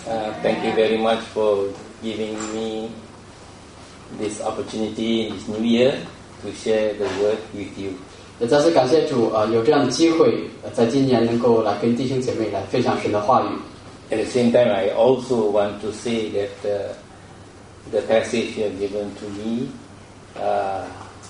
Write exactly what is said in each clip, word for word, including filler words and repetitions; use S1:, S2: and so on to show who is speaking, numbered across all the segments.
S1: Uh, thank you very much for giving me this opportunity in this new year to share the word with you.
S2: 也再次感谢主啊、呃，有这样的机会，呃在今年能够来跟弟兄姐妹来分享神的话语。
S1: At the same time, I also want to say that uh, the passage you have given to me, uh,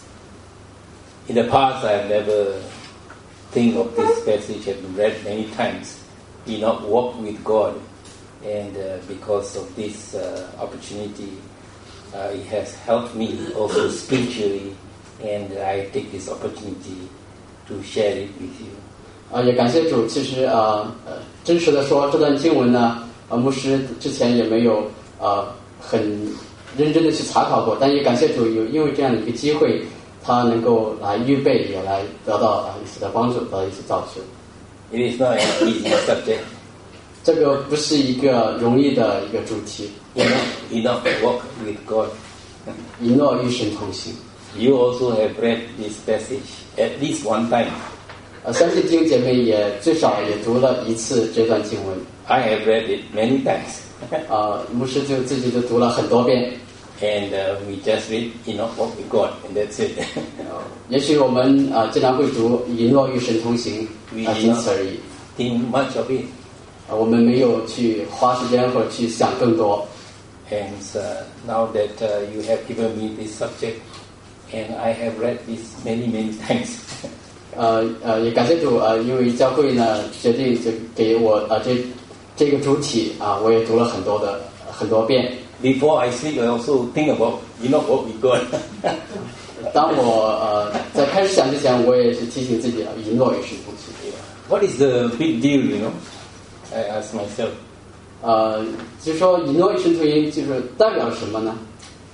S1: in the past I have never think of this passage, have read many times. You know, walk with God, and uh, because of this uh, opportunity, uh, it has helped me also spiritually, and I take this opportunity to share it with you.
S2: 啊、呃，也感谢主。其实啊，呃，真实的说，这段经文呢，呃，牧师之前也没有呃很认真的去查考过，但也感谢主有因为这样的一个机会，他能够来预备，也来得到啊、呃、一些的帮助，得到一些造就。
S1: It is not an easy subject.
S2: 这个不是一个容易的一个主题。
S1: Enough, enough walk with God.
S2: 以诺与神同行。
S1: You also have read this passage at least one time.
S2: 呃，相信弟兄姐妹也最少也读了一次这段经文。
S1: I have read it many times.
S2: 啊、呃，牧师就自己就读了很多遍。
S1: And uh, we just read, you know, walk with God, and that's it.
S2: 也许我们啊、呃、经常会读以诺与神同行，啊、呃，仅此而已。
S1: Think much of it.
S2: 啊、呃，我们没有去花时间或者去想更多。
S1: And uh, now that uh, you have given me this subject, and I have read this many, many times.
S2: 呃呃，也感谢主啊、呃，因为教会呢决定就给我啊、呃、这这个主体啊、呃，我也读了很多的很多遍。
S1: Before I sleep, I also think about, you know, what we got.
S2: 当我呃在开始想之前，我也是提醒自己啊，以诺与神同行。
S1: What is the big deal, you know? I ask myself.
S2: 呃，就是说以诺与神同行，就是代表什么呢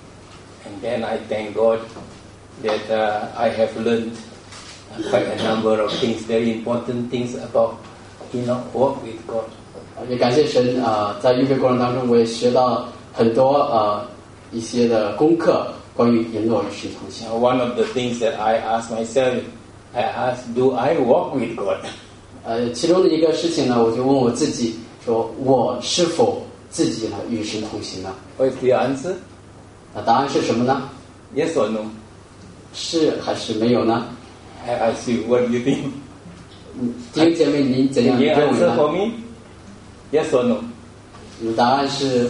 S1: And then I thank God that uh, I have learned quite a number of things, very important things about, you know, walk with God.
S2: 也感谢神啊、呃，在预备过程当中，我也学到很多呃一些的功课，关于以诺与神同行。
S1: One of the things that I ask myself, I ask, do I walk with God?
S2: 呃，其中的一个事情呢，我就问我自己，说我是否自己呢与神同行呢？
S1: What is the answer?
S2: 那答案是什么呢？
S1: Yes or no?
S2: 是还是没有呢？
S1: I ask you, what do you think?
S2: 弟兄姐妹，您怎样
S1: Can you
S2: 认为
S1: answer
S2: 呢？
S1: for me? Yes or no?
S2: 你的答案是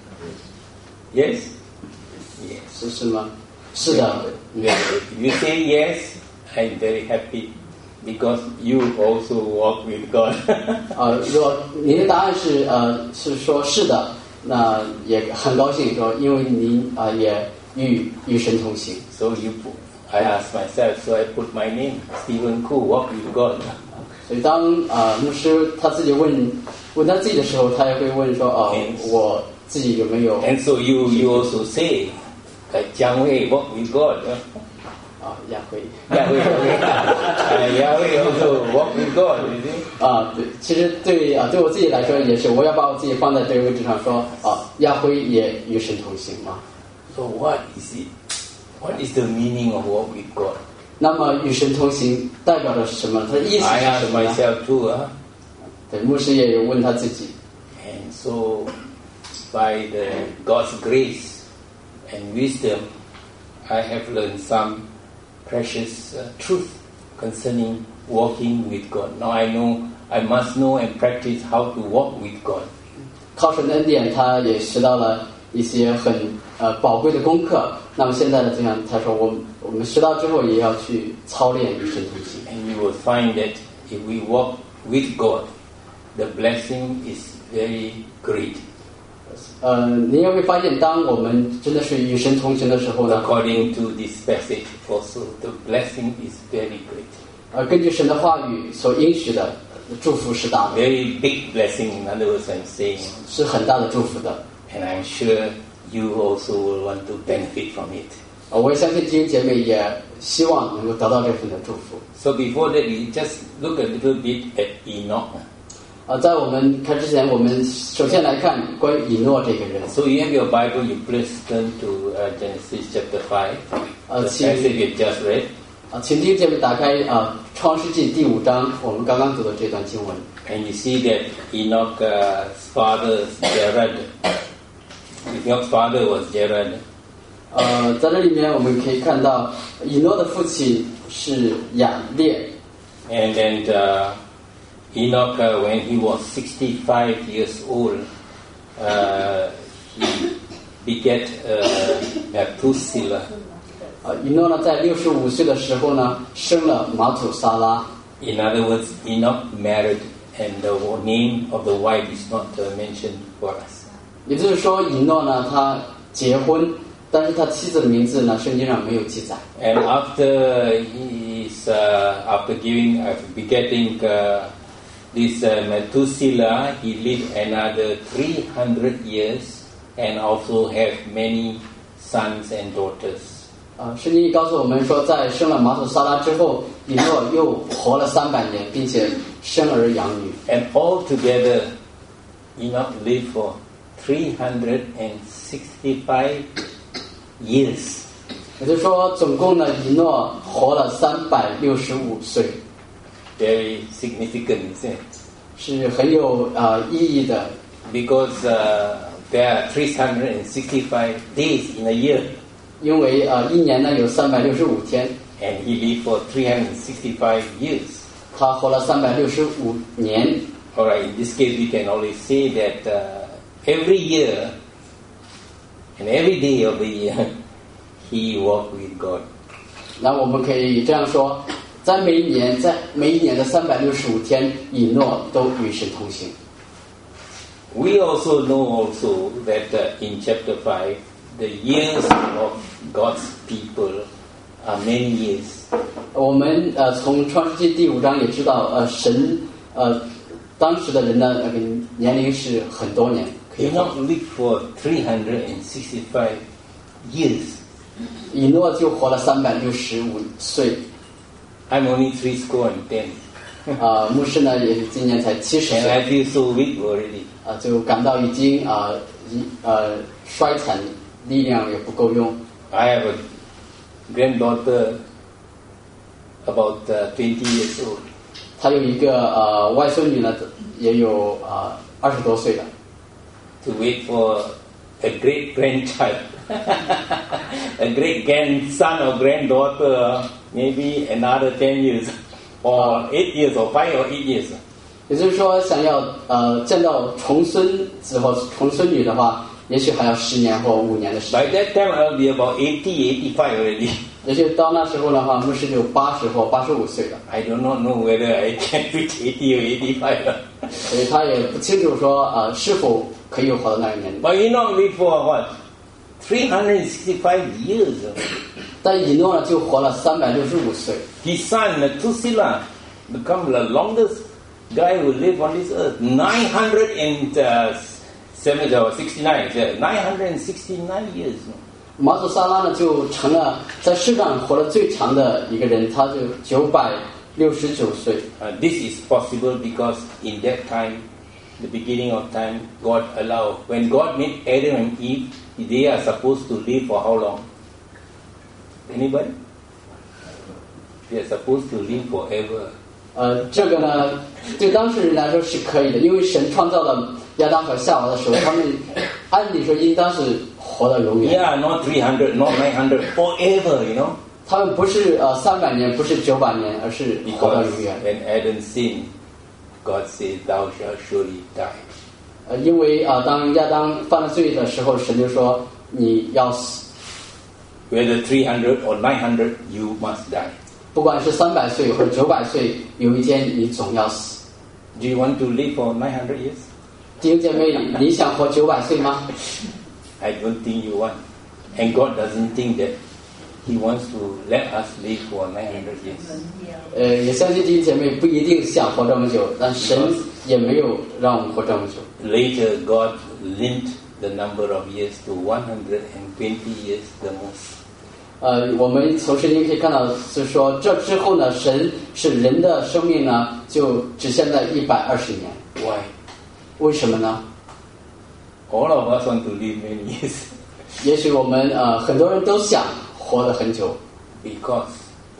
S1: Yes? Yes.
S2: 是是吗？是的。
S1: If you say yes, I'm very happy because you also walk with God.
S2: 呃，如果您的答案是呃是说是的，那也很高兴说，因为您啊、呃、也与与神同行。
S1: So you put, I ask myself, so I put my name, Stephen Koo, walk with God.
S2: 所以当啊、呃、牧师他自己问问他自己的时候，他也会问说哦、呃，我自己有没有
S1: And so you you also say, like Jiang Wei, walk with God.
S2: 啊亚辉
S1: Yahweh, uh, Yahweh also walk with God, you see?
S2: 啊对，其实对啊对我自己来说也是，我要把我自己放在这个位置上说啊亚辉也与神同行嘛。
S1: So what is it? What is the meaning of walk with God?
S2: 那么与神同行代表的是什么？它的意思
S1: I
S2: 是
S1: ask
S2: 什么呢？
S1: myself too, huh?
S2: 对，牧师也有问他自己。
S1: And so by the God's grace and wisdom, I have learned some precious uh, truth concerning walking with God. Now I know I must know and practice how to walk with God.
S2: 靠神的恩典，他也学到了一些很呃宝贵的功课。那么现在呢，这样他说，我们我们学到之后，也要去操练与神同行。
S1: And you will find that if we walk with God, the blessing is very great.
S2: 呃，您也会发现，当我们真的是与神同行的时候呢，
S1: According to this passage also, the blessing is very great.
S2: 呃，根据神的话语所应许的祝福是大的，
S1: Very big blessing, in other words, I'm saying.
S2: 是很大的祝福的。
S1: And I'm sure you also will want to benefit from it.
S2: 呃，我也相信弟兄姐妹也希望能够得到这份的祝福。
S1: So before that, we just look a little bit at Enoch.
S2: 呃，在我们开之前，我们首先来看关于以诺这个人。
S1: So you have your Bible, you please turn to uh, Genesis chapter five, the
S2: Uh,
S1: passage we just read.
S2: 啊，请弟兄姐妹打开啊《创世纪》第五章，我们刚刚读的这段经文。
S1: And you see that Enoch's uh, father Jared, Enoch's father was Jared.
S2: 呃，在这里面我们可以看到，以诺的父亲是雅列。
S1: And then uh, Enoch, uh, when he was sixty-five years old, uh, he begat uh, Methuselah.
S2: 呃，以诺呢，在六十五岁的时候呢，生了马土沙拉。
S1: In other words, Enoch married, and the name of the wife is not uh, mentioned for us.
S2: 也就是说，以诺呢，他结婚，但是他妻子的名字呢，圣经上没有记载。
S1: And after his, uh, after giving, uh, begetting uh, this uh, Methuselah, he lived another three hundred years, and also have many sons and daughters.
S2: 呃，圣经告诉我们说，在生了马土沙拉之后，以诺又活了三百年，并且生儿养女。
S1: And altogether, Enoch lived for three hundred sixty-five years.
S2: 也就是说，总共呢，以诺活了三百六十五岁。
S1: Very significant, isn't it?
S2: 是很有呃意义的。
S1: Because uh, there are three hundred sixty-five days in a year.
S2: 因为呃一年呢有三百六十五天。
S1: And he lived for three hundred sixty-five years.
S2: 他活了三百六十五年。
S1: Alright, in this case we can always say that uh, every year and every day of the year he walked with God.
S2: 那我们可以这样说，在每一年，在每一年的三百六十五天，以诺都与神同行。
S1: We also know also that uh, in chapter five, the years of God's people are many years.
S2: 我们呃从创世纪第五章也知道，呃神呃当时的人呢那个年龄是很多年。
S1: He not lived for three hundred sixty-five years.
S2: 以诺就活了三百六十五岁。
S1: I'm only three score and ten.
S2: 啊、呃，牧师呢也是今年才七十
S1: And
S2: 岁。
S1: I feel so weak already.
S2: 啊、呃，就感到已经啊一呃衰残，力量也不够用。
S1: I have a granddaughter about uh, twenty years old.
S2: 他有一个呃外孙女呢，也有啊二十多岁了。
S1: To wait for a great grandchild, a great grandson or granddaughter, maybe another ten years, or eight years, or five or eight years.
S2: 也就是说，想要呃见到重孙子或重孙女的话，也许还要十年或五年的时
S1: By
S2: 间。
S1: that time, I'll be about eighty, eighty-five already.
S2: 也许到那时候的话，牧师就八十或八十五岁了。
S1: I do not know whether I can reach eighty or eighty-five.
S2: 所以他也不清楚说呃是否可以活到那个年龄。
S1: But Enoch lived for what? three hundred sixty-five years.
S2: 但以诺呢就活了三百六十五岁。
S1: His son Methuselah became the longest guy who lived on this earth. nine hundred seventy or sixty-nine. nine hundred sixty-nine years.
S2: 马祖萨拉呢就成了在世上活得最长的一个人，他就九百六十九岁。
S1: Uh, this is possible because in that time, the beginning of time, God allowed. When God made Adam and Eve, they are supposed to live for how long? Anybody? They are supposed to live forever.
S2: 呃，这个呢，对当事人来说是可以的，因为神创造了亚当和夏娃的时候，他们按理说应当是活到永远。
S1: Yeah, not three hundred, not nine hundred, forever, you know.
S2: 他们不是呃三百年，不是九百年，而是活到
S1: Because
S2: 永远。
S1: when Adam sinned, God said, "Thou shalt surely die."
S2: 呃，因为啊、呃，当亚当犯了罪的时候，神就说你要死，
S1: Whether three hundred or nine hundred, you must die.
S2: 不管是三百岁或者九百岁，有一天你总要死。
S1: Do you want to live for nine hundred years?
S2: 弟兄姐妹，你想活九百岁吗？
S1: I don't think you want. And God doesn't think that He wants to let us live for nine hundred years.
S2: 呃，也相信弟兄姐妹不一定想活这么久，但神也没有让我们活这么久。
S1: Later, God linked the number of years to one hundred twenty years the most.
S2: 呃，我们从圣经可以看到，就是说这之后呢，神使人的生命呢就只限在一百二十年。
S1: Why?
S2: 为什么呢？
S1: All of us want to live many years.
S2: 也许我们呃很多人都想活得很久，
S1: Because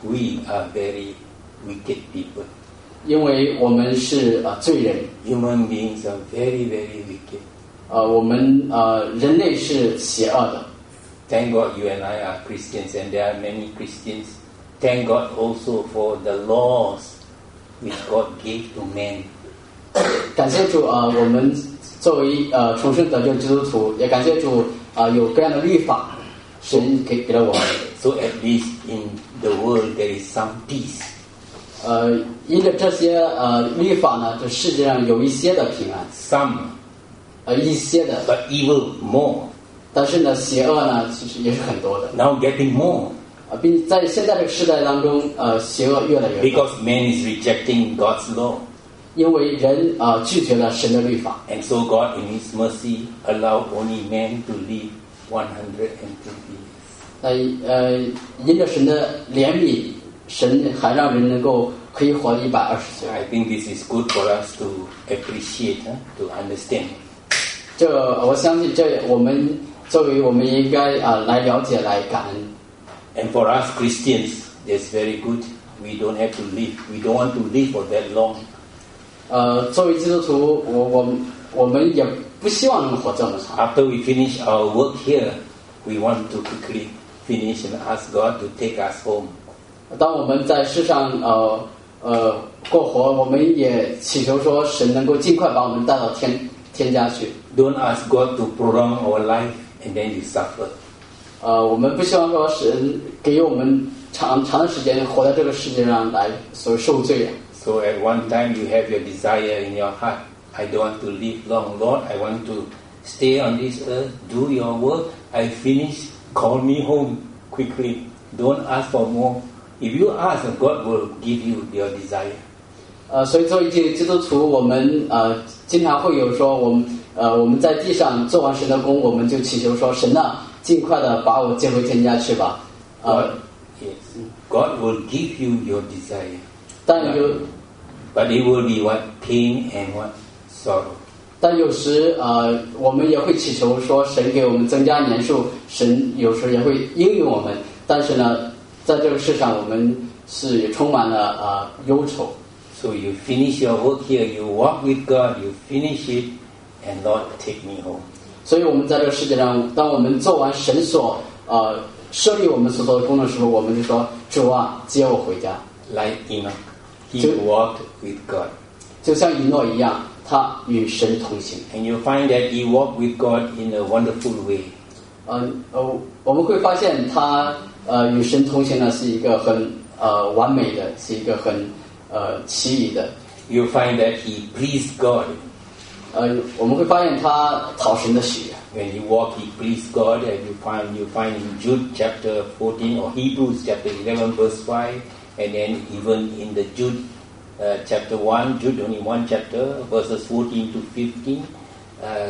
S1: we are very wicked people.
S2: 因为我们是呃罪人，
S1: Human beings are very, very wicked.
S2: 呃，我们呃人类是邪恶的。
S1: Thank God you and I are Christians, and there are many Christians. Thank God also for the laws which God gave to man.
S2: 感谢主啊、呃，我们作为呃重生得救基督徒，也感谢主啊、呃、有各样的律法，神给给了我们。
S1: So at least in the world there is some peace.
S2: 呃，因着这些呃律法呢，这世界上有一些的平安，
S1: Some,
S2: 呃一些的，
S1: but evil more.
S2: 但是呢，邪恶呢其实也是很多的。
S1: Now getting more.
S2: 啊，并在现在这个时代当中，呃，邪恶越来越多，
S1: Because man is rejecting God's law.
S2: 因为人啊、呃、拒绝了神的律法，
S1: And so God in His mercy allowed only man to live one hundred twenty years.
S2: 呃呃，因着神的怜悯，神还让人能够可以活一百二十岁。
S1: I think this is good for us to appreciate, huh? To understand.
S2: 这我相信这我们作为我们应该啊、呃、来了解来感恩。
S1: And for us Christians, that's very good. We don't have to live. We don't want to live for that long.
S2: 呃，作为基督徒，我我我们也不希望能活这么长。
S1: After we finish our work here, we want to quickly finish and ask God to take us home.
S2: 当我们在世上呃呃过活，我们也祈求说神能够尽快把我们带到天天家去。
S1: Don't ask God to prolong our life and then you suffer.
S2: 呃，我们不希望说神给我们长长的时间活在这个世界上来所受罪啊。
S1: So at one time you have your desire in your heart. I don't want to live long, Lord. I want to stay on this earth, do your work. I finish. Call me home quickly. Don't ask for more. If you ask, God will give you your desire.
S2: 呃，所以作为基基督徒，我们呃经常会有说，我们呃我们在地上做完神的工，我们就祈求说，神啊，尽快的把我接回天家去吧。呃
S1: God,，yes, God will give you your desire.
S2: 但有
S1: But it will be what? Pain and what? Sorrow.
S2: 但有时呃，我们也会祈求说，神给我们增加年数，神有时也会应允我们。但是呢，在这个世上，我们是也充满了呃忧愁。
S1: So you finish your work here, you walk with God, you finish it, and Lord, take me home.
S2: 所以我们在这个世界上，当我们做完神所呃设立我们所做的工作的时候，我们就说：“主啊，接我回家。”
S1: Like Enoch, he
S2: So-
S1: walked with God.
S2: 就像以诺一样，他与神同行。
S1: And you find that he walked with God in a wonderful way.
S2: 呃呃，我们会发现他呃与神同行呢是一个很呃完美的，是一个很呃奇异的。
S1: You find that he pleased God.
S2: 呃，我们会发现他讨神的喜悦。
S1: When he walked, he pleased God, and you find you find in Jude chapter fourteen or Hebrews chapter eleven verse five, and then even in the Jude uh, chapter one, Jude only one chapter, verses fourteen to fifteen, uh,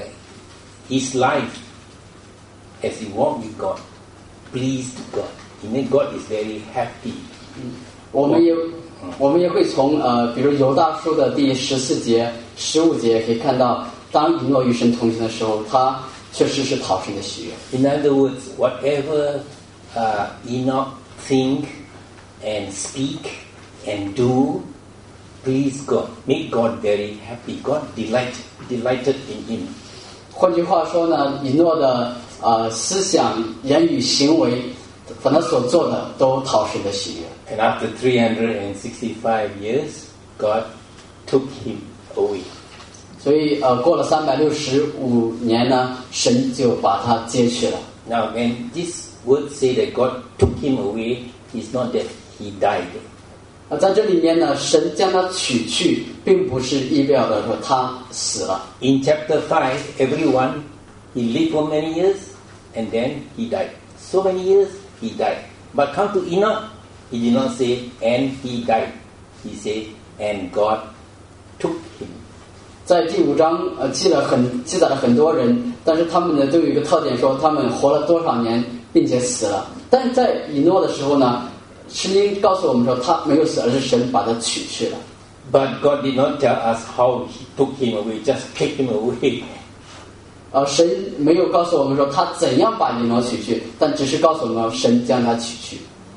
S1: his life as he walked with God pleased God. He made God is very happy.
S2: 我们也我们也会从呃，比如犹大书的第十四节、十五节可以看到，当以诺与神同行的时候，他确实是讨神的喜悦。
S1: In other words, whatever uh, Enoch think and speak and do, please God, make God very happy. God delight, delighted in him.
S2: 换句话说呢，以诺的呃思想、言语、行为，凡他所做的都讨神的喜悦。
S1: And after three hundred sixty-five years, God took him away.
S2: 所以呃，过了三百六十五年呢，神就把他接去了。
S1: Now, when this word say that God took him away, it's not that he died.
S2: 啊，在这里面呢，神将他取去，并不是意料的说他死了。
S1: In chapter five, everyone, he lived for many years and then he died. So many years, he died. But come to Enoch, he did not say, and he died. He said, and God took him.
S2: 在第五章呃记了很记载了很多人，但是他们呢都有一个特点，说他们活了多少年，并且死了。但是在以诺的时候呢，圣经告诉我们说他没有死，而是神把他取去了。
S1: But God did not tell us how he took him away, just take him away.
S2: 呃，神没有告诉我们说他怎样把以诺取去，但只是告诉我们神将他取去。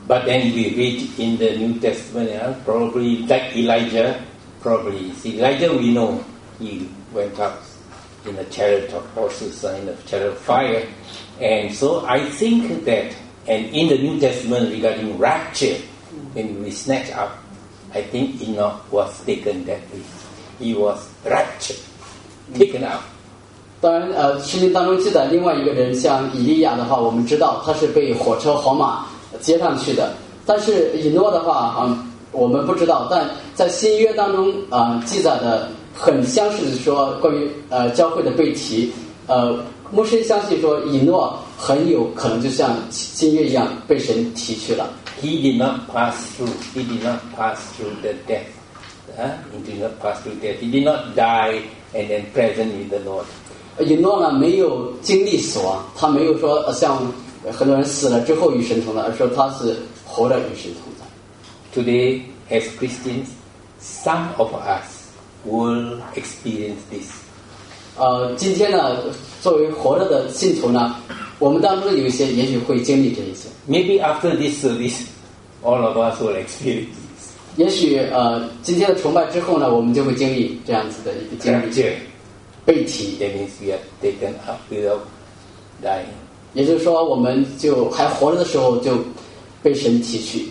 S1: But then we read in the New Testament, uh, probably like Elijah, probably. See, Elijah we know he went up in a chariot of horses, in a chariot of fire. And so I think that, and in the New Testament regarding rapture, when we snatch up, I think Enoch was taken that way. He was raptured, taken up.
S2: 当然，呃，圣经当中记载另外一个人，像以利亚的话，我们知道他是被火车黄马接上去的。但是以诺的话，啊、呃，我们不知道。但在新约当中啊、呃，记载的很相似的说，关于呃教会的被提，呃，牧师相信说以诺很有可能就像新约一样被神提去了。
S1: He did not pass through. He did not pass through the death. Huh? He did not pass through death. He did not die and then present with the Lord.
S2: 以诺呢没有经历死亡，他没有说像很多人死了之后与神同在，而是说他是活着与神同在。
S1: Today, as Christians, some of us will experience this.
S2: 呃，今天呢，作为活着的信徒呢，我们当中有一些也许会经历这一些。
S1: Maybe after this service, all of us will experience this.
S2: 也许呃，今天的崇拜之后呢，我们就会经历这样子的一个经历。
S1: Rapture.
S2: 被提，
S1: That means we are taken up without dying.
S2: 也就是说，我们就还活着的时候就被神提去。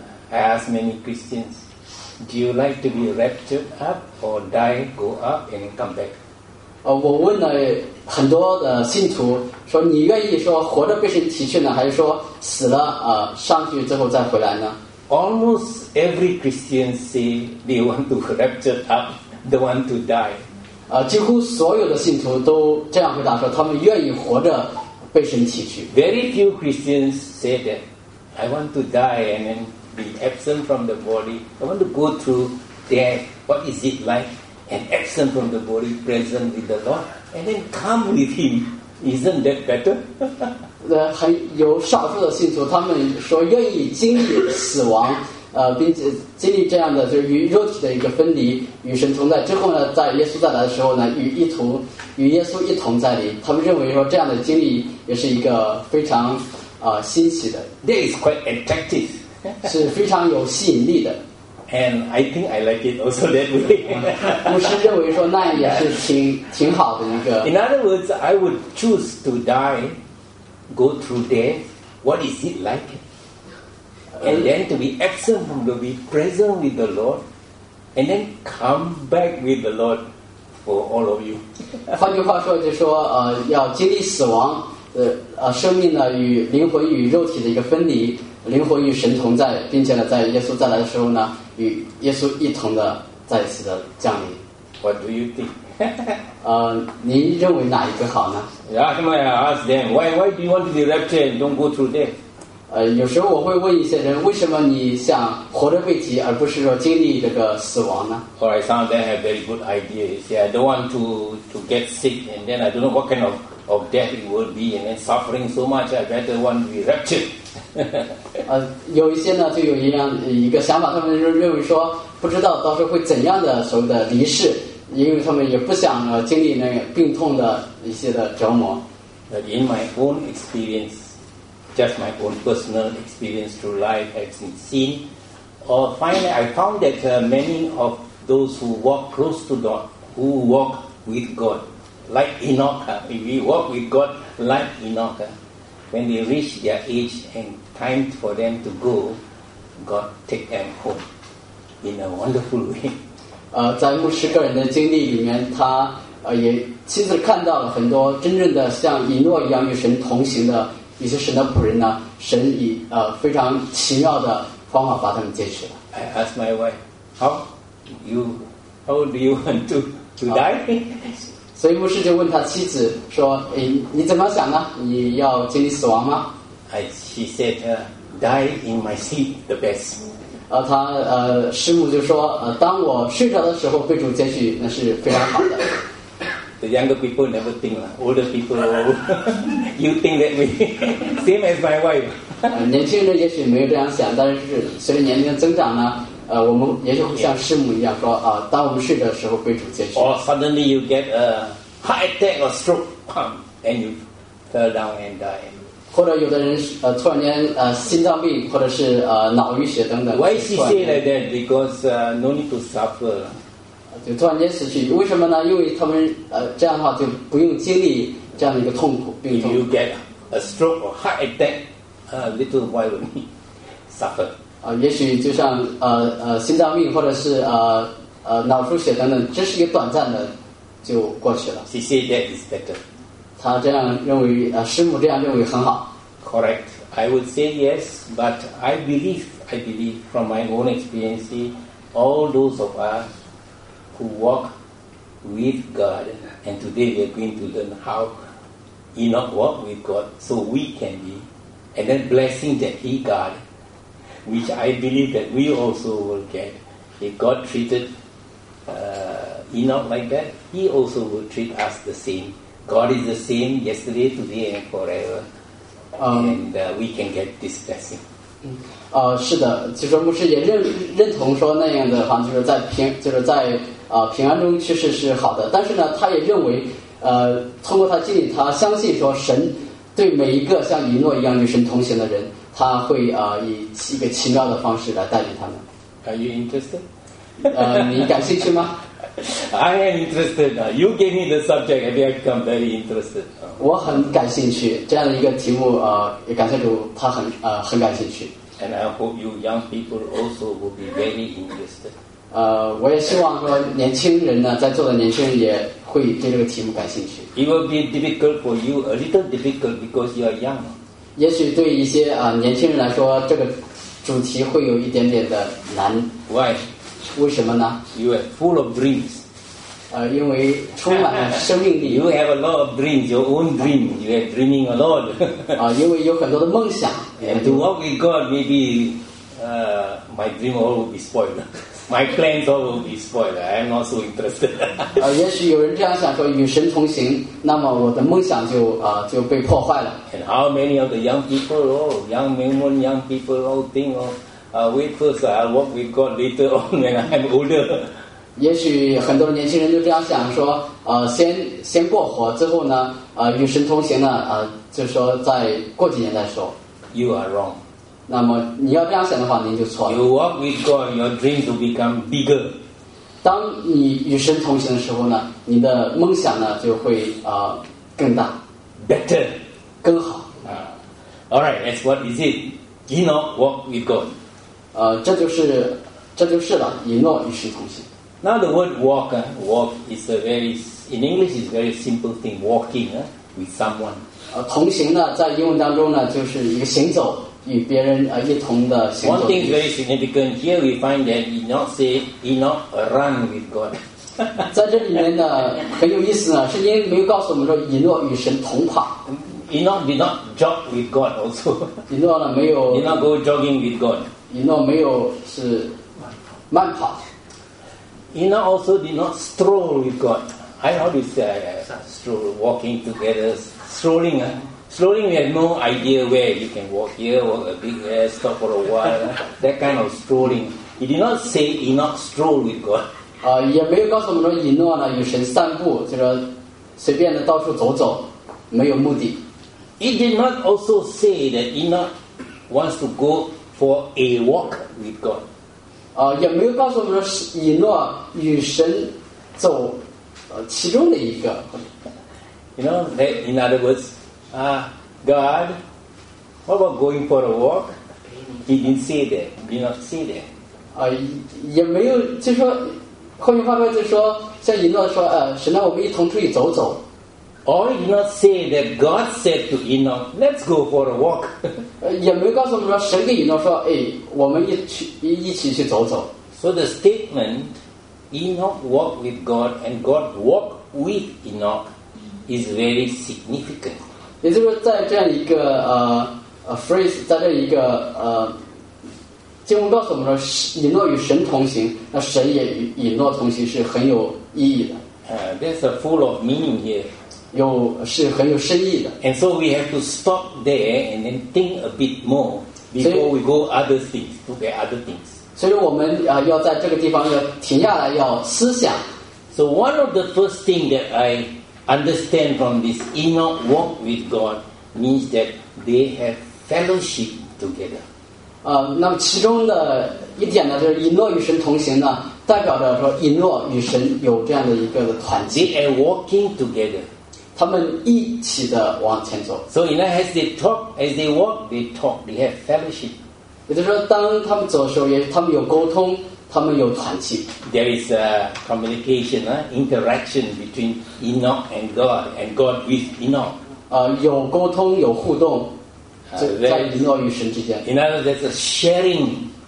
S1: I ask many Christians, do you like to be raptured up or die, go up and come back?
S2: 呃，我问了很多的信徒，说你愿意说活着被神提去呢，还是说死了呃上去之后再回来呢？
S1: Almost every Christian say they want to rapture up, they want to die.
S2: 呃，几乎所有的信徒都这样回答说，他们愿意活着被神提去。
S1: Very few Christians say that I want to die and then be absent from the body. I want to go through death. What is it like? And absent from the body, present with the Lord, and then come with Him. Isn't that better?
S2: 呃，很有少数的信徒，他们说愿意经历死亡，呃，并且经历这样的就是与肉体的一个分离，与神同在之后呢，在耶稣再来的时候呢，与一同与耶稣一同在临。他们认为说这样的经历也是一个非常啊、呃、欣喜的，
S1: That is quite attractive.
S2: 是非常有吸引力的。
S1: And I think I like it also that way.
S2: 牧师认为说那也是挺挺好的一个。
S1: In other words, I would choose to die, go through death. What is it like? And then to be absent from the be present with the Lord, and then come back with the Lord for all of you.
S2: 换句话说，就是说呃，要经历死亡，呃呃，生命呢与灵魂与肉体的一个分离，灵魂与神同在，并且呢，在耶稣再来的时候呢，与耶稣一同的再次的降临。
S1: What do you think?
S2: 呃，您认为哪一个好呢？
S1: Yeah, come on, I ask them, why, why do you want to be raptured and don't go through death?
S2: 呃，有时候我会问一些人，为什么你想活着被提，而不是说经历这个死亡呢？
S1: Or I some of them have very good idea. You say, I don't want to, to get sick, and then I don't know what kind of, of death it will be, and then suffering so much, I better want to be raptured.
S2: 呃，有一些呢，就有一样一个想法，他们认认为说，不知道到时候会怎样的所谓的离世，因为他们也不想呃经历那个病痛的一些的折磨。
S1: But in my own experience, just my own personal experience through life, I've seen, or finally I found that uh, many of those who walk close to God, who walk with God, like Enoch, uh, if we walk with God like Enoch, uh, when they reach their age and time for them to go, God take them home in a wonderful way.
S2: 呃，在牧师个人的经历里面，他呃也亲自看到了很多真正的像以诺一样与神同行的一些神的仆人呢，神以呃非常奇妙的方法把他们接去了。
S1: I asked my wife, how you, how do you want to, to die?
S2: 所以牧师就问他妻子说：“诶，你怎么想呢？你要经历死亡吗？”
S1: I, she said, uh, die in my sleep, the best.
S2: 呃，他呃师母就说：“呃，当我睡着的时候被主接去，那是非常好的。”
S1: The younger people never think, older people, you think that way. Same as my wife.
S2: 呃，年轻人也许没有这样想，但是随着年龄的增长呢，呃，我们也许会像师母一样说啊、呃，当我们睡着的时候被主接去。
S1: Or suddenly you get a heart attack or stroke, and you fell down and die.
S2: 或者有的人呃突然间呃心脏病，或者是呃脑淤血等等。
S1: Why she say like that? Because uh, no need to suffer.
S2: 就突然间死去，为什么呢？因为他们呃这样的话就不用经历这样的一个痛苦病
S1: If
S2: 痛。
S1: you get a stroke or heart attack, a little while only suffer.
S2: 啊、也许就像呃呃心脏病或者是呃呃脑出血等等，这是一个短暂的就过去了。
S1: She said that is better.
S2: 他这样认为，呃师母这样认为很好。
S1: Correct. I would say yes, but I believe, I believe from my own experience, all those of us who walk with God, and today we are going to learn how Enoch walked with God, so we can be, and then blessing that he got, which I believe that we also will get. If God treated uh, Enoch like that, he also will treat us the same. God is the same yesterday, today, and forever.
S2: Um,
S1: and uh, we can get this blessing.
S2: 呃，是的，就说牧师也认认同说那样的话，就是在平就是在呃平安中去世是好的，但是呢，他也认为呃通过他经历，他相信说神对每一个像以诺一样与神同行的人，他会呃以一个奇妙的方式来带领他们。
S1: Are you interested?
S2: 呃，你感兴趣吗？
S1: I am interested. Uh, you gave me the subject, and I become very interested.
S2: 我很感兴趣，这样的一个题目，呃，也感谢主，他很呃很感兴趣。
S1: And I hope you young people also will be very interested.
S2: 呃，我也希望说年轻人呢，在座的年轻人也会对这个题目感兴趣。
S1: It will be difficult for you, a little difficult because you are young.
S2: 也许对一些啊、呃、年轻人来说，这个主题会有一点点的难。
S1: Why?
S2: 为什么呢？
S1: You are full of dreams.
S2: 呃，因为充满了生命力。
S1: You have a lot of dreams, your own dream. You are dreaming a lot.
S2: 啊、因为有很多的梦想。
S1: And to walk with God, maybe uh, my dream all will be spoiled. My plans all will be spoiled. I am not so interested.
S2: 呃，也许有人这样想说，与神同行，那么我的梦想就啊、就被破坏了。
S1: And how many of the young people, oh, young men, young people, all think, oh, uh, wait first, I'll walk with God later on when I'm older.
S2: 也许很多的年轻人就这样想说，呃，先先过活，之后呢，呃，与神同行呢，呃，就是说再过几年再说。
S1: You are wrong.
S2: 那么你要这样想的话，您就错了。
S1: You walk with God, your dreams will become bigger.
S2: 当你与神同行的时候呢，你的梦想呢就会呃更大、
S1: Better.
S2: 更好。
S1: Uh, all right, that's what is it. Enoch walk with God.
S2: 呃，这就是这就是了，以诺与神同行。
S1: Now the word walk, uh, walk is a very, in English is a very simple thing, walking uh, with someone.
S2: 呃，同行呢，在英文当中呢，就是一个行走，与别人呃一同的行
S1: One
S2: 走。
S1: thing is very significant. Here we find that Enoch say, Enoch run with God.
S2: 在这里面呢，很有意思呢，是因为没有告诉我们说以诺与神同跑。
S1: Enoch did not jog with God also.
S2: 以诺呢没有
S1: Did not go jogging with God.
S2: 以诺没有是慢跑。
S1: Enoch also did not stroll with God. I know this uh, stroll, walking together, strolling. Uh, strolling, we have no idea where you can walk here, walk a bit here, stop for a while. Uh, that kind of strolling. He did not say Enoch stroll with God.
S2: 呃，也没有告诉我们说以诺呢与神散步，就说随便的到处走走，没有目的。
S1: He did not also say that Enoch wants to go for a walk with God.
S2: 呃，也没有告诉我们说是以诺与神走呃其中的一个。
S1: You know, that in other words, ah, God, what about going for a walk? He didn't say that. He did not say that.
S2: 呃，也没有就说，换句话说就是说，像以诺说，呃，神让我们一同出去走走。
S1: Or he did not say that God said to Enoch, let's go for a walk.
S2: 呃，也没有告诉我们说神跟以诺说，哎，我们一去一一起去走走。
S1: So the statement, Enoch walked with God and God walked with Enoch, is very significant.
S2: 也就是说，在这样一个呃呃 phrase， 在这一个呃经文告诉我们说，以诺与神同行，那神也与以诺同行是很有意义的，
S1: Uh, there's a full of meaning here.
S2: 有是很有深意的。
S1: And so we have to stop there and then think a bit more before we go other things, look at other things.
S2: 所以我们啊、呃、要在这个地方要停下来，要思想。
S1: So one of the first things that I understand from this Enoch walk with God means that they have fellowship together.
S2: 呃，那么其中的一点呢，就是以诺与神同行呢，代表着说以诺与神有这样的一个的团契，
S1: They are walking together.
S2: 他们一起的往前走。
S1: So you know, as they talk, as they walk, they talk. They have fellowship.
S2: 也就是说，当他们走的时候，也他们有沟通，他们有团契。
S1: There is a communication, uh, interaction between Enoch and God, and God with Enoch.
S2: 呃，有沟通，有互动，在
S1: Uh,
S2: 在
S1: there
S2: 以诺与神之间。
S1: In other words, there's a sharing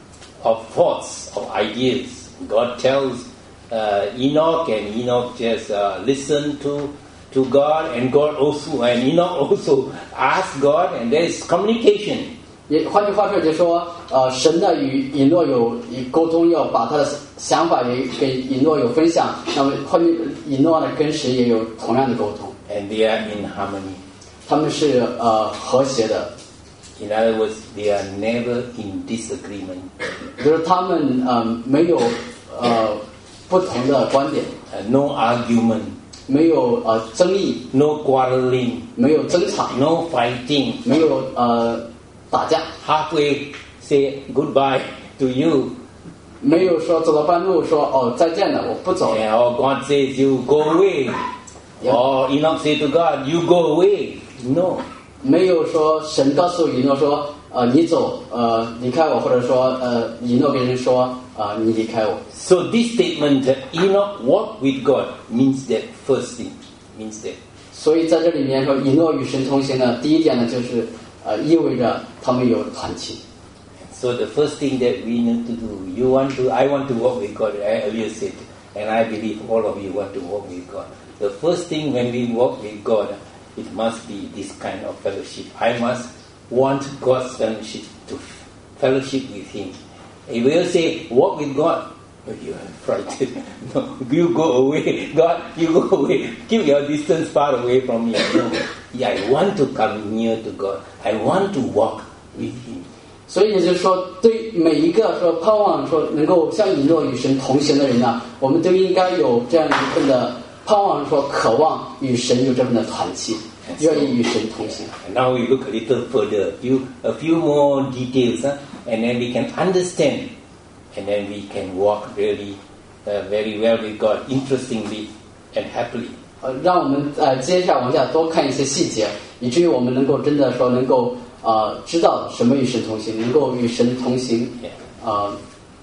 S1: of thoughts, of ideas. God tells uh, Enoch, and Enoch just uh, listen to to God, and God also, and Enoch also asks God, and there is communication.
S2: 也换句话说，就是说，呃，神呢与以诺有以沟通，要把他的想法也给以诺有分享。那么换句，以诺呢跟神也有同样的沟通，
S1: And they are in harmony.
S2: 他们是呃和谐的。
S1: In other words, they are never in disagreement.
S2: 就是他们呃没有呃不同的观点，
S1: Uh, no argument,
S2: 没有呃争议，
S1: no quarreling,
S2: 没有争吵，
S1: no fighting.
S2: 没有呃打架，
S1: Halfway say goodbye to you.
S2: 没有说走到半路说哦再见了，我不走了。
S1: Yeah, or God says you go away.
S2: Yeah.
S1: Or Enoch say to God, you go away. No.
S2: 没有说神告诉以诺说呃你走呃离开我，或者说呃以诺跟人说呃你离开我。
S1: So this statement, uh, Enoch walked with God, means that first thing. Means that.
S2: 所以在这里面说以诺与神同行呢，第一点呢就是呃意味着他们有团契。
S1: So the first thing that we need to do, you want to, I want to walk with God, I earlier said, and I believe all of you want to walk with God. The first thing when we walk with God, it must be this kind of fellowship. I must want God's fellowship, to fellowship with Him. If you say, walk with God, oh, you are frightened. No, you go away. God, you go away. Keep your distance far away from me. No, yeah, I want to come near to God. I want to walk with Him.
S2: 所以也就是说，对每一个说盼望说能够像以诺与神同行的人呢，我们都应该有这样一份的盼望，说渴望与神有这份的团契，愿意与神同行。
S1: And now we look a little further, a few, a few more details, huh? And then we can understand, and then we can walk really uh, very well with God, interestingly and happily.
S2: 呃，让我们呃接下来往下多看一些细节，以至于我们能够真的说能够呃知道什么与神同行，能够与神同行。
S1: Yeah.
S2: 呃，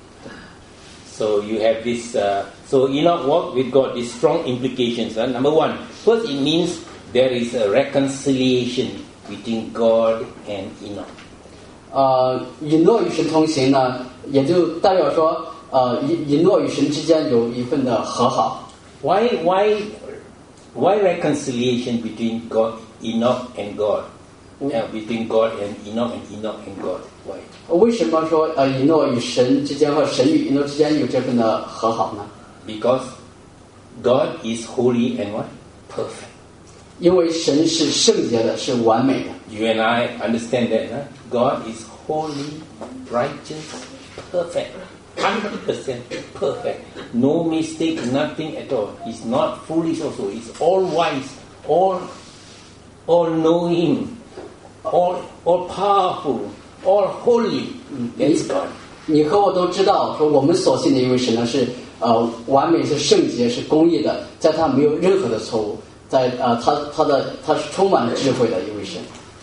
S1: So you have this, uh, so Enoch walk with God, these strong implications. Huh? Number one, first it means there is a reconciliation between God and Enoch.
S2: 呃，以诺与神同行呢，也就代表说，呃，以以诺与神之间有一份的和好。
S1: Why, why, why reconciliation between God, Enoch and God? Uh, between God and Enoch and Enoch and God. Why?
S2: 为什么说呃以诺与神之间和神与以诺之间有这份的和好呢？
S1: Because God is holy and what? Perfect.
S2: 因为神是圣洁的，是完美的。
S1: You and I understand that, huh? God is holy, righteous, perfect. one hundred percent perfect. No mistake, nothing at all. He's not foolish also. He's all wise, all, all knowing, all, all powerful, all holy. That's God.
S2: 你和我都知道，说我们所信的一位神呢是呃完美、是圣洁、是公义的，在他没有任何的错误，在呃他他的他是充满了智慧的一位神。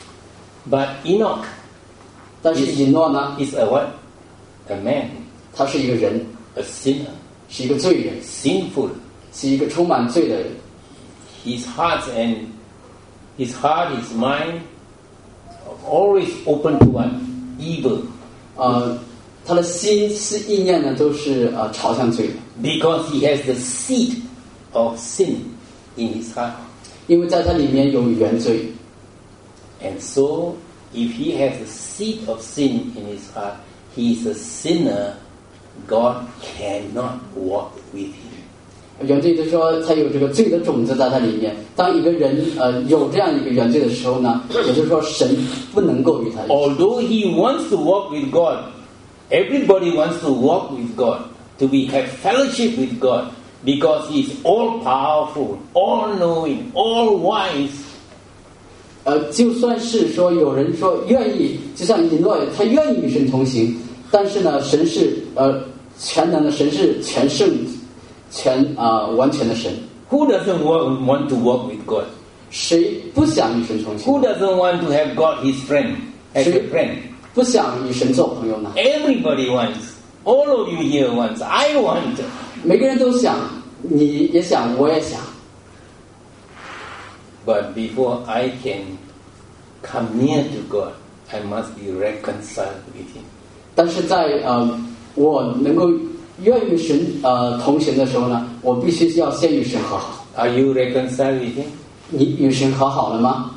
S1: But Enoch
S2: 但是以诺呢，
S1: is a what? A man,
S2: 他是一个人，
S1: a sinner,
S2: 是一个罪人，
S1: sinful.
S2: 是一个充满罪的人。
S1: His heart and his heart, his mind, always open to what? Evil.
S2: 呃，他的心思意念呢都是呃朝向罪的，
S1: Because he has the seed of sin in his heart.
S2: 因为在他里面有原罪。
S1: And so, if he has the seed of sin in his heart, he is a sinner. God cannot walk with him.
S2: 原罪就是说，他有这个罪的种子在他里面。当一个人呃有这样一个原罪的时候呢，也就是说，神不能够与他一起。
S1: Although he wants to walk with God, everybody wants to walk with God, to be have fellowship with God, because he is all powerful, all knowing, all wise.
S2: 呃，就算是说有人说愿意，就像以诺他愿意与神同行，但是呢，神是呃全能的，神是全胜、全啊、呃、完全的神。
S1: Who doesn't want, want to walk with God?
S2: 谁不想与神同行
S1: Who doesn't want to have God his friend, as a friend?
S2: 不想与神做朋友呢？
S1: Everybody wants. All of you here wants. I want.
S2: 每个人都想，你也想，我也想。
S1: But before I can come near to God, I must be reconciled with Him.
S2: 但是在呃，我能够愿与神呃同行的时候呢，我必须要先与神和好。
S1: Are you reconciled with Him?
S2: 你与神和好了吗？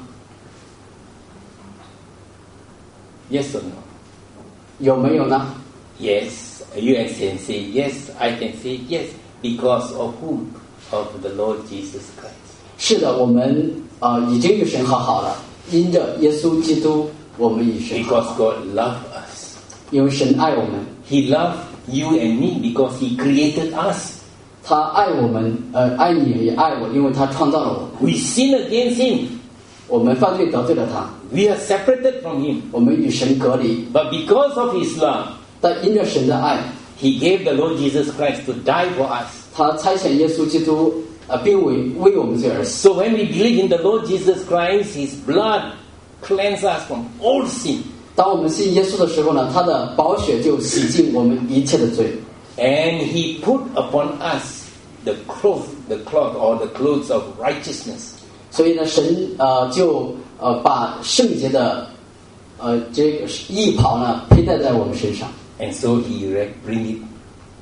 S1: Yes or no?
S2: 有没有呢？
S1: Yes. You can say yes. I can say yes because of who? Of the Lord Jesus Christ.
S2: 是的，我们呃已经与神和好了，因着耶稣基督，我们与神和
S1: Because
S2: 好。
S1: God loved us.
S2: 因为神爱我们，
S1: He loved you and me because He created us.
S2: 他爱我们，呃，爱你也爱我，因为他创造了我们。
S1: We sinned against Him.
S2: 我们犯罪得罪了他，
S1: We are separated from Him.
S2: 我们与神隔离。
S1: But because of His love,
S2: 但因着神的爱，
S1: He gave the Lord Jesus Christ to die for us.
S2: 他差遣耶稣基督，呃，并为为我们罪而死。
S1: So when we believe in the Lord Jesus Christ, His blood cleanses us from all sin.
S2: 当我们信耶稣的时候呢，他的宝血就洗净我们一切的罪。
S1: And He put upon us the cloth, the cloth or the clothes of righteousness.
S2: 所以呢，神呃就呃把圣洁的呃这个衣袍呢佩戴在我们身上。
S1: And so He bring it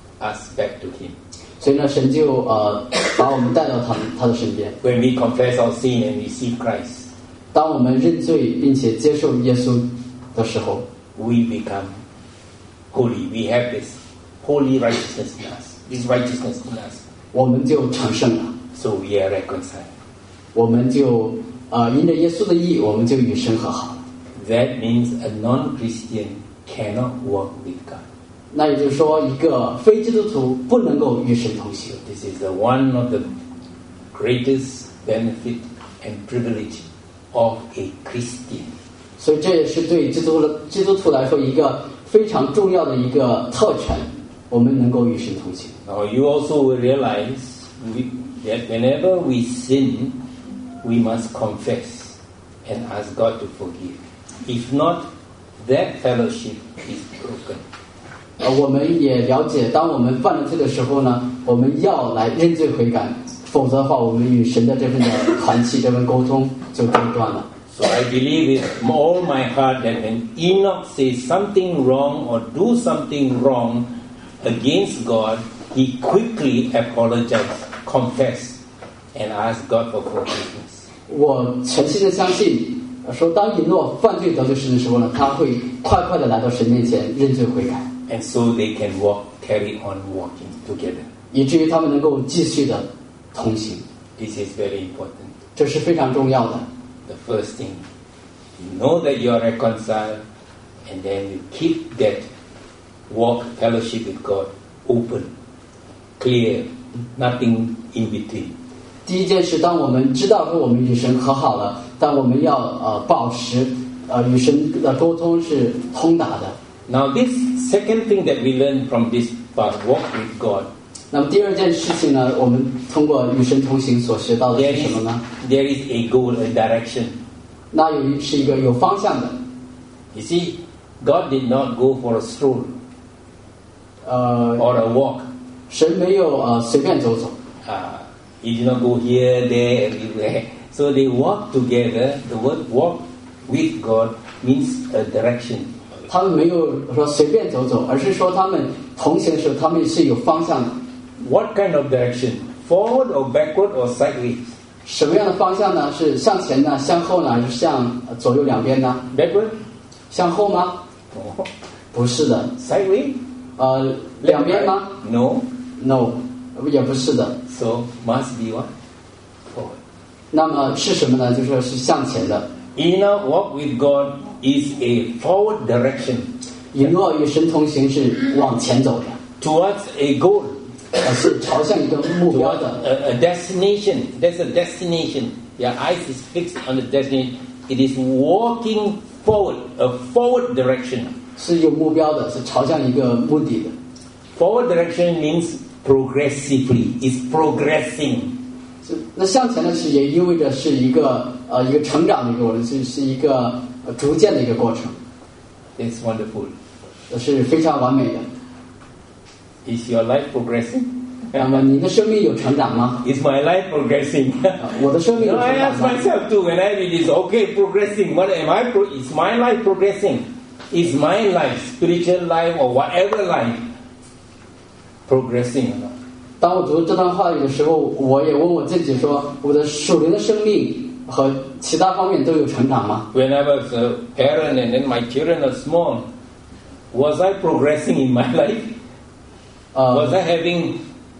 S1: us back to Him.
S2: 所以呢，神就呃把我们带到他他的身边。
S1: When we confess our sin and receive Christ,
S2: 当我们认罪并且接受耶稣的时候，
S1: we become holy. We have this holy righteousness in us. This righteousness in us.
S2: 我们就成圣了。
S1: So we are reconciled.
S2: 我们就呃因着耶稣的义，我们就与神和好了。
S1: That means a non-Christian cannot walk with God.
S2: 那也就是说，一个非基督徒不能够与神同行。
S1: This is the one of the greatest benefit and privilege of a Christian.
S2: 所以这也是对基督基督徒来说一个非常重要的一个特权，我们能够与神同行。
S1: Now you also will realize we, that whenever we sin, we must confess and ask God to forgive. If not, that fellowship is broken.
S2: 呃，我们也了解，当我们犯了罪的时候呢，我们要来认罪悔改，否则的话，我们与神的这份的团契、这份沟通就中断了。
S1: So I believe with all my heart that when Enoch says something wrong or do something wrong against God, he quickly apologized, confessed, and asked God for forgiveness.
S2: 我诚心的相信，说当以诺犯罪得罪神的时候呢，他会快快的来到神面前认罪悔改。
S1: And so they can walk, carry on walking together.
S2: 以至于他们能够继续的同行，
S1: This is very important.
S2: 这是非常重要的。
S1: The first thing, you know that you are reconciled, and then you keep that walk, fellowship with God open, clear, nothing in between.
S2: 第一件事，当我们知道说我们与神和好了，但我们要呃保持呃与神的沟通是通达的。
S1: Now this second thing that we learn from this part, walk with God,
S2: 那么第二件事情呢，我们通过与神同行所学到的
S1: there
S2: 是什么
S1: is,
S2: 呢？
S1: there is a goal, a direction.
S2: 那有一是一个有方向的，
S1: You see, God did not go for a stroll
S2: 呃，
S1: or a walk.
S2: 神没有呃随便走走，
S1: Uh, he did not go here, there, everywhere. So they walk together. The word walk with God means a direction.
S2: 他们没有说随便走走，而是说他们同行的时候，他们是有方向的。
S1: What kind of direction? Forward or backward or sideways?
S2: 什么样的方向呢？是向前呢，向后呢，还是向呃左右两边呢？
S1: Backward?
S2: 向后吗？
S1: No.
S2: 不是的。
S1: Sideways?
S2: 呃，两边吗
S1: No.
S2: ？No，也不是的。
S1: So must be what? Forward.
S2: 那么是什么呢？就说是向前的。
S1: Inner walk with God is a forward direction
S2: 以诺与神同行是往前走的，
S1: towards a goal,
S2: 呃是朝向一个目标
S1: towards
S2: 的。
S1: a, a destination. There's a destination. Your eyes is fixed on the destination. it is walking forward, a forward direction.
S2: 是有目标的，是朝向一个目的的。
S1: Forward direction means progressively. It's progressing.
S2: 是那向前呢，是也意味着是一个呃一个成长的一个过程，是是一个、呃、逐渐的一个过程。
S1: It's wonderful.
S2: 是非常完美的。
S1: Is your life progressing?
S2: 那么你的生命有成长吗？
S1: Is my life progressing?
S2: 我的生命有
S1: No,
S2: 成
S1: I
S2: 长
S1: ask
S2: 吗？
S1: myself too when I read this. Okay, progressing. What am I? Pro- is my life progressing? Is my life, spiritual life or whatever life, progressing or not?
S2: 当我读这段话语的时候，我也问我自己说，我的属灵的生命和其他方面都有成长吗？
S1: When I was a parent and then my children are small, was I progressing in my life?
S2: 呃
S1: Was I having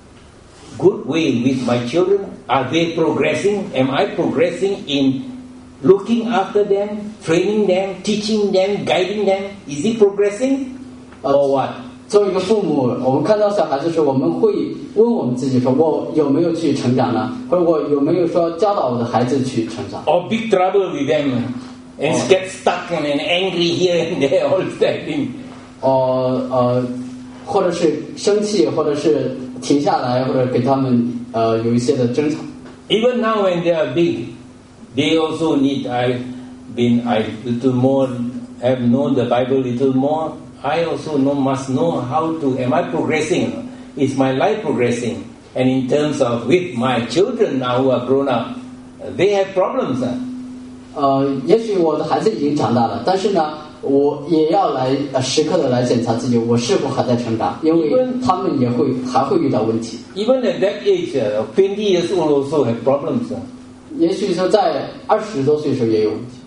S1: good way with my children? Are they progressing? Am I progressing in looking after them, training them, teaching them, guiding them? Is it progressing? Or what?
S2: 作为一个父母，我们看到小孩子的时候，我们会问我们自己说，我有没有去成长呢？或者我有没有说教导我的孩子去成长？
S1: Or big trouble with them and
S2: Oh.
S1: get stuck and angry here and there, all that thing.
S2: 呃呃，或者是生气，或者是停下来，或者给他们呃有一些的争吵。
S1: Even now when they are big, they also need, I've been, I little more, have known the Bible little more. I also know, must know how to, am I progressing? Is my life progressing? And in terms of with my children now who are grown up, they have problems. Huh?
S2: 呃，也许我的孩子已经长大了，但是呢，我也要来呃时刻的来检查自己，我是否还在成长，因为他们也会还会遇到问题。
S1: Even at that age, uh, twenty years old also have problems. Huh?
S2: 也许说在二十多岁的时候也有问题。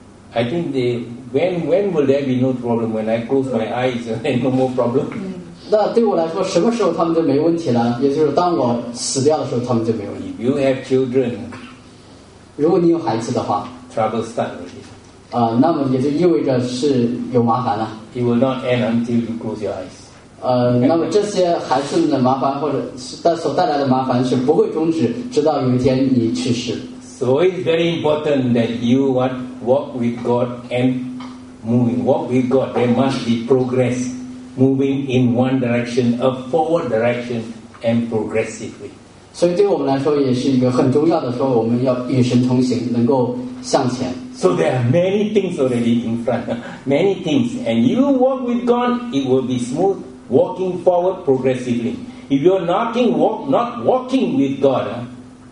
S1: I think they, when, when will there be no problem? When I close my eyes, then no more problem.
S2: 那对我来说，什么时候他们就没问题了？也就是当我死掉的时候，他们就没问题。
S1: If you have children,
S2: 如果你有孩子的话，
S1: trouble start already.
S2: 呃，那么也就意味着是有麻烦了。
S1: It will not end until you close your eyes.
S2: 呃，那么这些孩子们的麻烦，或者是带所带来的麻烦是不会终止，直到有一天你去世。
S1: So it's very important that you what, walk with God and moving. Walk with God. There must be progress, moving in one direction, a forward direction, and progressively.
S2: 所以对我们来说也是一个很重要的，说我们要与神同行，能够向前。
S1: So there are many things already in front, many things, and you walk with God, it will be smooth, walking forward progressively. If you're not walk, not walking with God, huh,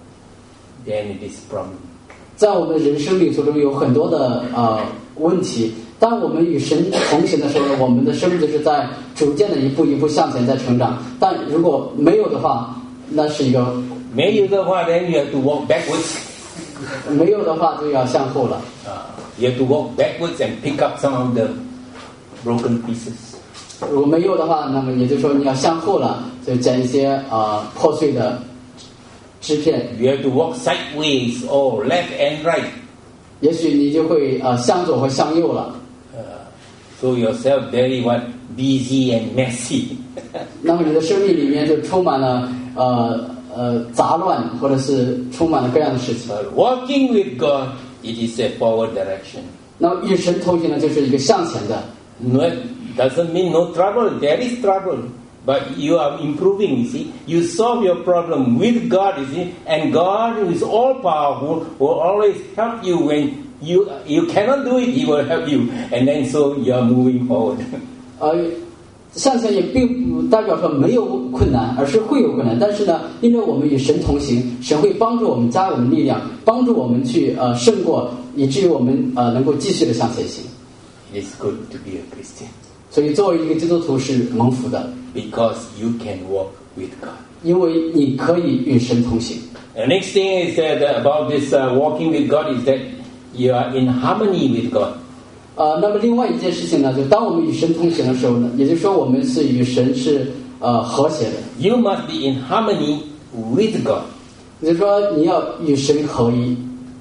S1: then it is a problem.
S2: 在我们人生旅途中有很多的呃问题，当我们与神同行的时候，我们的生命就是在逐渐的一步一步向前在成长。但如果没有的话，那是一个
S1: Maybe the one, then you have to walk backwards.
S2: 没有的话就要向后了。
S1: Uh, you have to walk backwards and pick up some of the broken pieces.
S2: 如果没有的话，那么也就是说你要向后了，就捡一些呃破碎的支片。
S1: You have to walk sideways or left and right.
S2: 也许你就会呃向左或向右了。
S1: Uh, so yourself very what busy and messy.
S2: 那么你的生命里面就充满了呃呃杂乱，或者是充满了各样的事情。
S1: But walking with God, it is a forward direction.
S2: 那么与神同行呢，就是一个向前的。
S1: No, doesn't mean no trouble. There is trouble, but you are improving. You see, you solve your problem with God. You see, and God, who is all powerful, will always help you when you you cannot do it. He will help you, and then so you are moving forward.
S2: 呃，向前也并不代表说没有困难，而是会有困难。但是呢，因为我们与神同行，神会帮助我们，加我们力量，帮助我们去呃胜过，以至于我们呃能够继续的向前行。
S1: It is good to be a Christian
S2: 所以，作为一个基督徒是蒙福的，
S1: because you can walk with God.
S2: 因为你可以与神同行。
S1: The next thing is that about this uh, walking with God is that you are in harmony with God.
S2: 呃，那么另外一件事情呢，就当我们与神同行的时候呢，也就是说我们是与神是呃和谐的，
S1: You must be in harmony with God,
S2: 也就是说你要与神合一，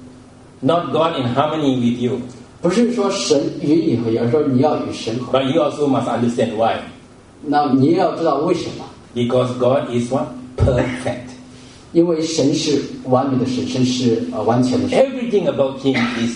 S1: not God in harmony with you.
S2: 不是说神与你合一，而是说你要与神合一。
S1: But you also must understand why.
S2: 那你也要知道为什么，
S1: Because God is what? Perfect.
S2: 因为神是完美的神，神是呃完全的神，
S1: Everything about Him is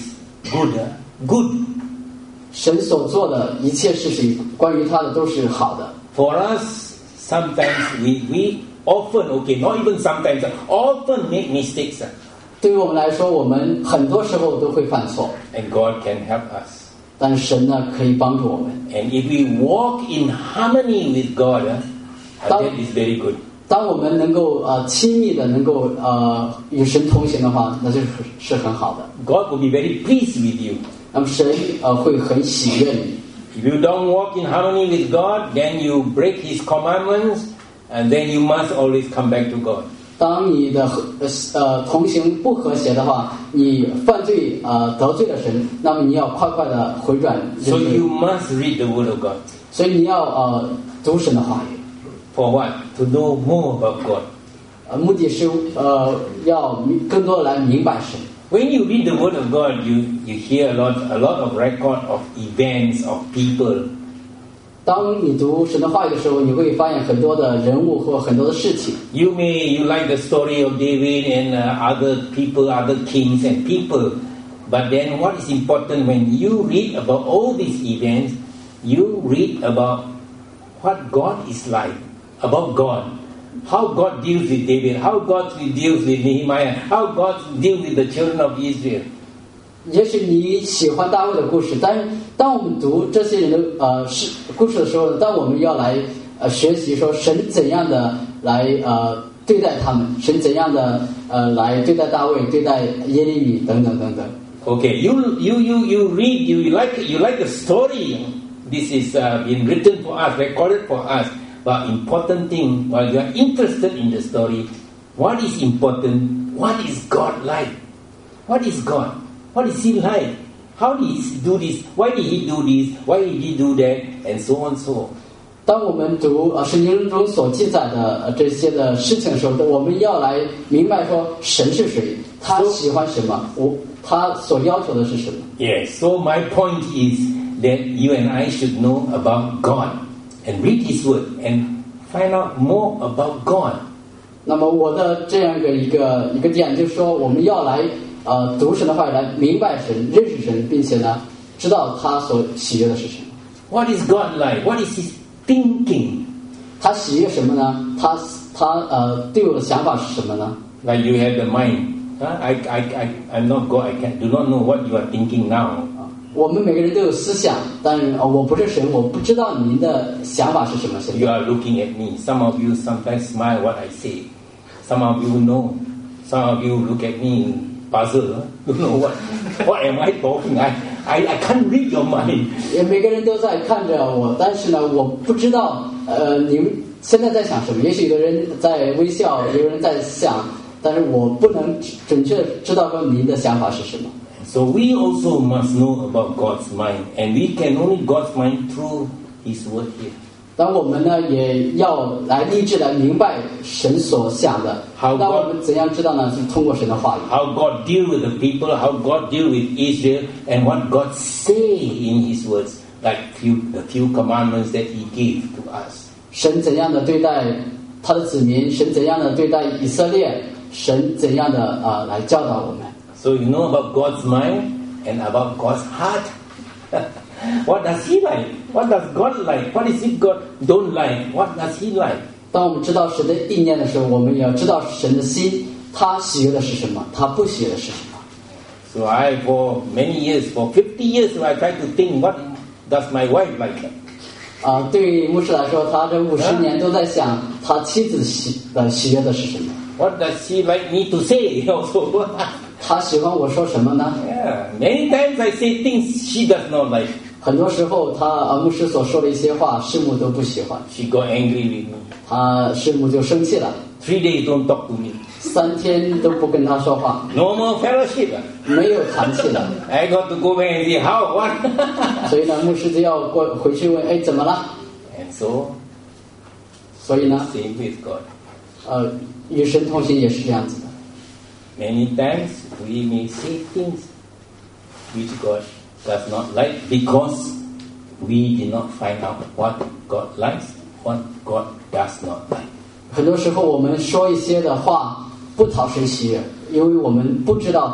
S1: good, huh? Good.
S2: 神所做的一切事情，关于他的都是好的。
S1: For us, sometimes we we often, okay, not even sometimes, often make mistakes.
S2: 对于我们来说，我们很多时候都会犯错。
S1: And God can help us.
S2: 但是神呢，可以帮助我们。
S1: And if we walk in harmony with God, uh, that is very good.
S2: 当我们能够呃亲密的能够呃与神同行的话，那就是是很好的。
S1: God will be very pleased with you.
S2: 那么神呃会很喜悦你。
S1: If you don't walk in harmony with God, then you break His commandments, and then you must always come back to God.
S2: 当你的呃呃同行不和谐的话，你犯罪呃得罪了神，那么你要快快的回转。
S1: So you must read the Word of God.
S2: 所以你要呃读神的话语。
S1: For what? To know more about God.
S2: 呃，目的是呃要更多的来明白神。
S1: When you read the Word of God, you you hear a lot a lot of record of events of people.
S2: 当你读神的话语的时候，你会发现很多的人物或很多的事情。
S1: You may you like the story of David and uh, other people, other kings and people, but then what is important when you read about all these events, you read about what God is like, about God, how God deals with David, how God deals with Nehemiah, how God deals with the children of Israel.
S2: 也许你喜欢大卫的故事，但是当我们读这些人的呃事故事的时候，当我们要来呃学习说神怎样的来呃对待他们，神怎样的呃来对待大卫、对待耶利米等等等等。
S1: Okay, you you you you read you like you like the story. This is uh, been written for us, recorded for us. But important thing, while you are interested in the story, what is important? What is God like? What is God? What is He like? How did He do this? Why did He do this? Why did He do that? And so on, so on.
S2: 当我们读呃圣经中所记载的呃这些的事情的时候，我们要来明白说神是谁，他喜欢什么，我他所要求的是什么。
S1: Yes. So my point is that you and I should know about God and read His Word and find out more about God.
S2: 那么我的这样一个一个一个点就是说，我们要来呃读神的话语，来明白神、认识神，并且呢，知道他所喜悦的是什么。
S1: What is God like? What is His thinking?
S2: 他喜悦什么呢？他他呃对我的想法是什么呢？
S1: Like you have the mind. Huh? I, I, I, I'm not God. I can, do not know what you are thinking now.
S2: 我们每个人都有思想，但是、呃、我不是神，我不知道您的想法是什么。现
S1: You
S2: 在
S1: are looking at me. Some of you sometimes smile what I say. Some of you know. Some of you look at me puzzled. Don't know what. What am I talking? I, I, I can't read your mind.
S2: 也每个人都在看着我，但是呢，我不知道呃你们现在在想什么。也许有的人在微笑，有人在想，但是我不能准确知道说您的想法是什么。
S1: So we also must know about God's mind, and we can only God's mind through His word here.
S2: 当我们呢也要来立志来明白神所想的，
S1: How
S2: 那我们怎样知道呢？是通过神的话语。
S1: How God deal with the people, how God deal with Israel, and what God say in His words, like few, the few commandments that He gave to us.
S2: 神怎样的对待他的子民，神怎样的对待以色列，神怎样的啊、呃、来教导我们。
S1: So you know about God's mind and about God's heart. What does He like? What does God like? What is it God don't like? What does He like?
S2: 当我们知道神的意念的时候，我们也要知道神的心，他喜悦的是什么，他不喜悦的是什么。
S1: So I, for many years, for fifty years, I tried to think, what does my wife like?
S2: 啊、呃，对于牧师来说，他这五十年都在想他妻子喜呃喜悦的是什么。
S1: What does she like me to say also?
S2: 他喜欢我说什么呢？
S1: Yeah, many times I say things she does not like.
S2: 很多时候他呃牧师所说的一些话，师母都不喜欢，
S1: She got angry with me.
S2: 他师母就生气了，
S1: Three days don't talk to me.
S2: 三天都不跟他说话，
S1: No more fellowship.
S2: 没有谈气了。
S1: I got to go back and say, how, what?
S2: 所以呢，牧师就要过回去问，哎，怎么了？
S1: And so,
S2: 所以呢，
S1: same with God.
S2: 呃，与神同行也是这样子的。
S1: Many times we may say things which God does not like because we did not find out what God likes, what God does not like.
S2: 很多时候我们说一些的话不讨神喜悦，因为我们不知道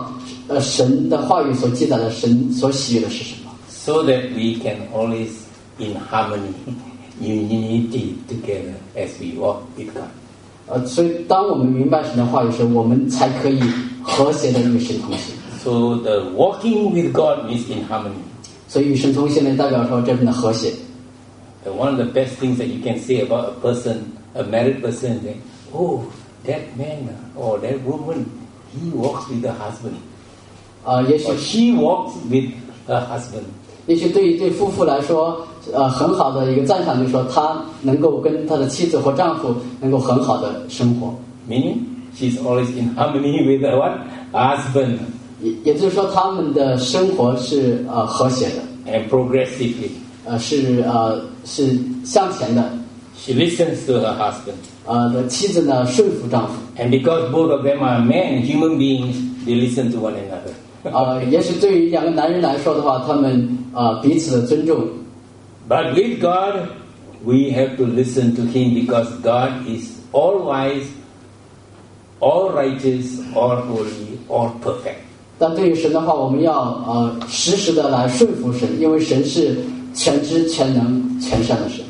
S2: 呃神的话语所记载的神所喜悦的是什么。
S1: So that we can always in harmony, unity together as we walk with God.
S2: 呃，所以当我们明白神的话语时，我们才可以和谐的与神同行。
S1: So the walking with God is in harmony.
S2: 所以与神同行呢，代表说这份的和谐。
S1: The one of the best things that you can say about a person, a married person, is that, oh, that man or that woman, he walks with the husband.
S2: 呃，也许
S1: Or she walks with her husband.
S2: 也许对于对夫妇来说，呃，很好的一个赞赏就是说，他能够跟他的妻子或丈夫能够很好的生活。
S1: Meaning, she's always in harmony with her what? Husband.
S2: 也也就是说，他们的生活是呃和谐的，
S1: And progressively.
S2: 呃是呃是向前的。
S1: She listens to her husband.
S2: 呃的妻子呢顺服丈夫。
S1: And because both of them are men, human beings, they listen to one another.
S2: 呃，也许对于两个男人来说的话，他们呃彼此的尊重。
S1: But with God, we have to listen to Him because God is all wise, all righteous, all holy, all perfect.
S2: 但对于神的话，我们要呃时时的来顺服神，因为神是全知全能全善的神。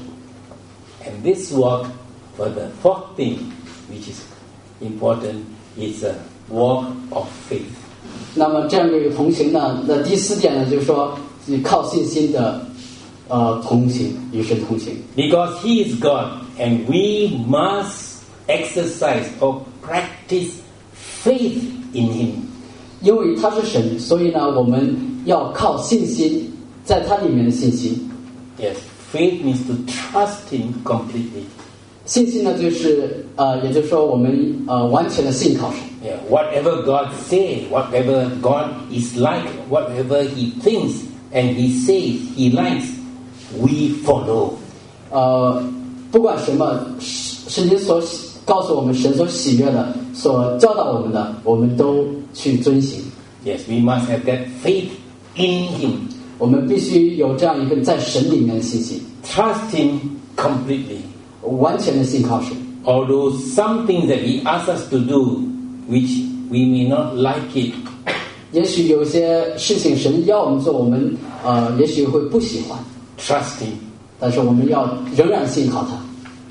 S1: And this walk, for the fourth thing, which is important, is a walk of faith.
S2: 那么这样的一个同行呢，那第四点呢，就是说是靠信心的呃同行，与神同行。
S1: Because He is God, and we must exercise or practice faith in Him.
S2: 因为他是神，所以呢，我们要靠信心，在他里面的信心。
S1: Yes, faith means to trust Him completely.
S2: 信心呢，就是呃，也就是说，我们呃完全的信靠神。
S1: Yeah, whatever God say, whatever God is like, whatever He thinks and He says He likes, we follow.
S2: 呃，不管什么，圣经所告诉我们，神所喜悦的，所教导我们的，我们都去遵行。
S1: Yes, we must have that faith in Him.
S2: 我们必须有这样一份在神里面的信心，
S1: Trust Him completely.
S2: 完全的信靠神。
S1: Although some things that He asks us to do, which we may not like it,
S2: 也许有些事情神要我们做，我们呃也许会不喜欢，
S1: trust Him.
S2: 但是我们要仍然信靠他。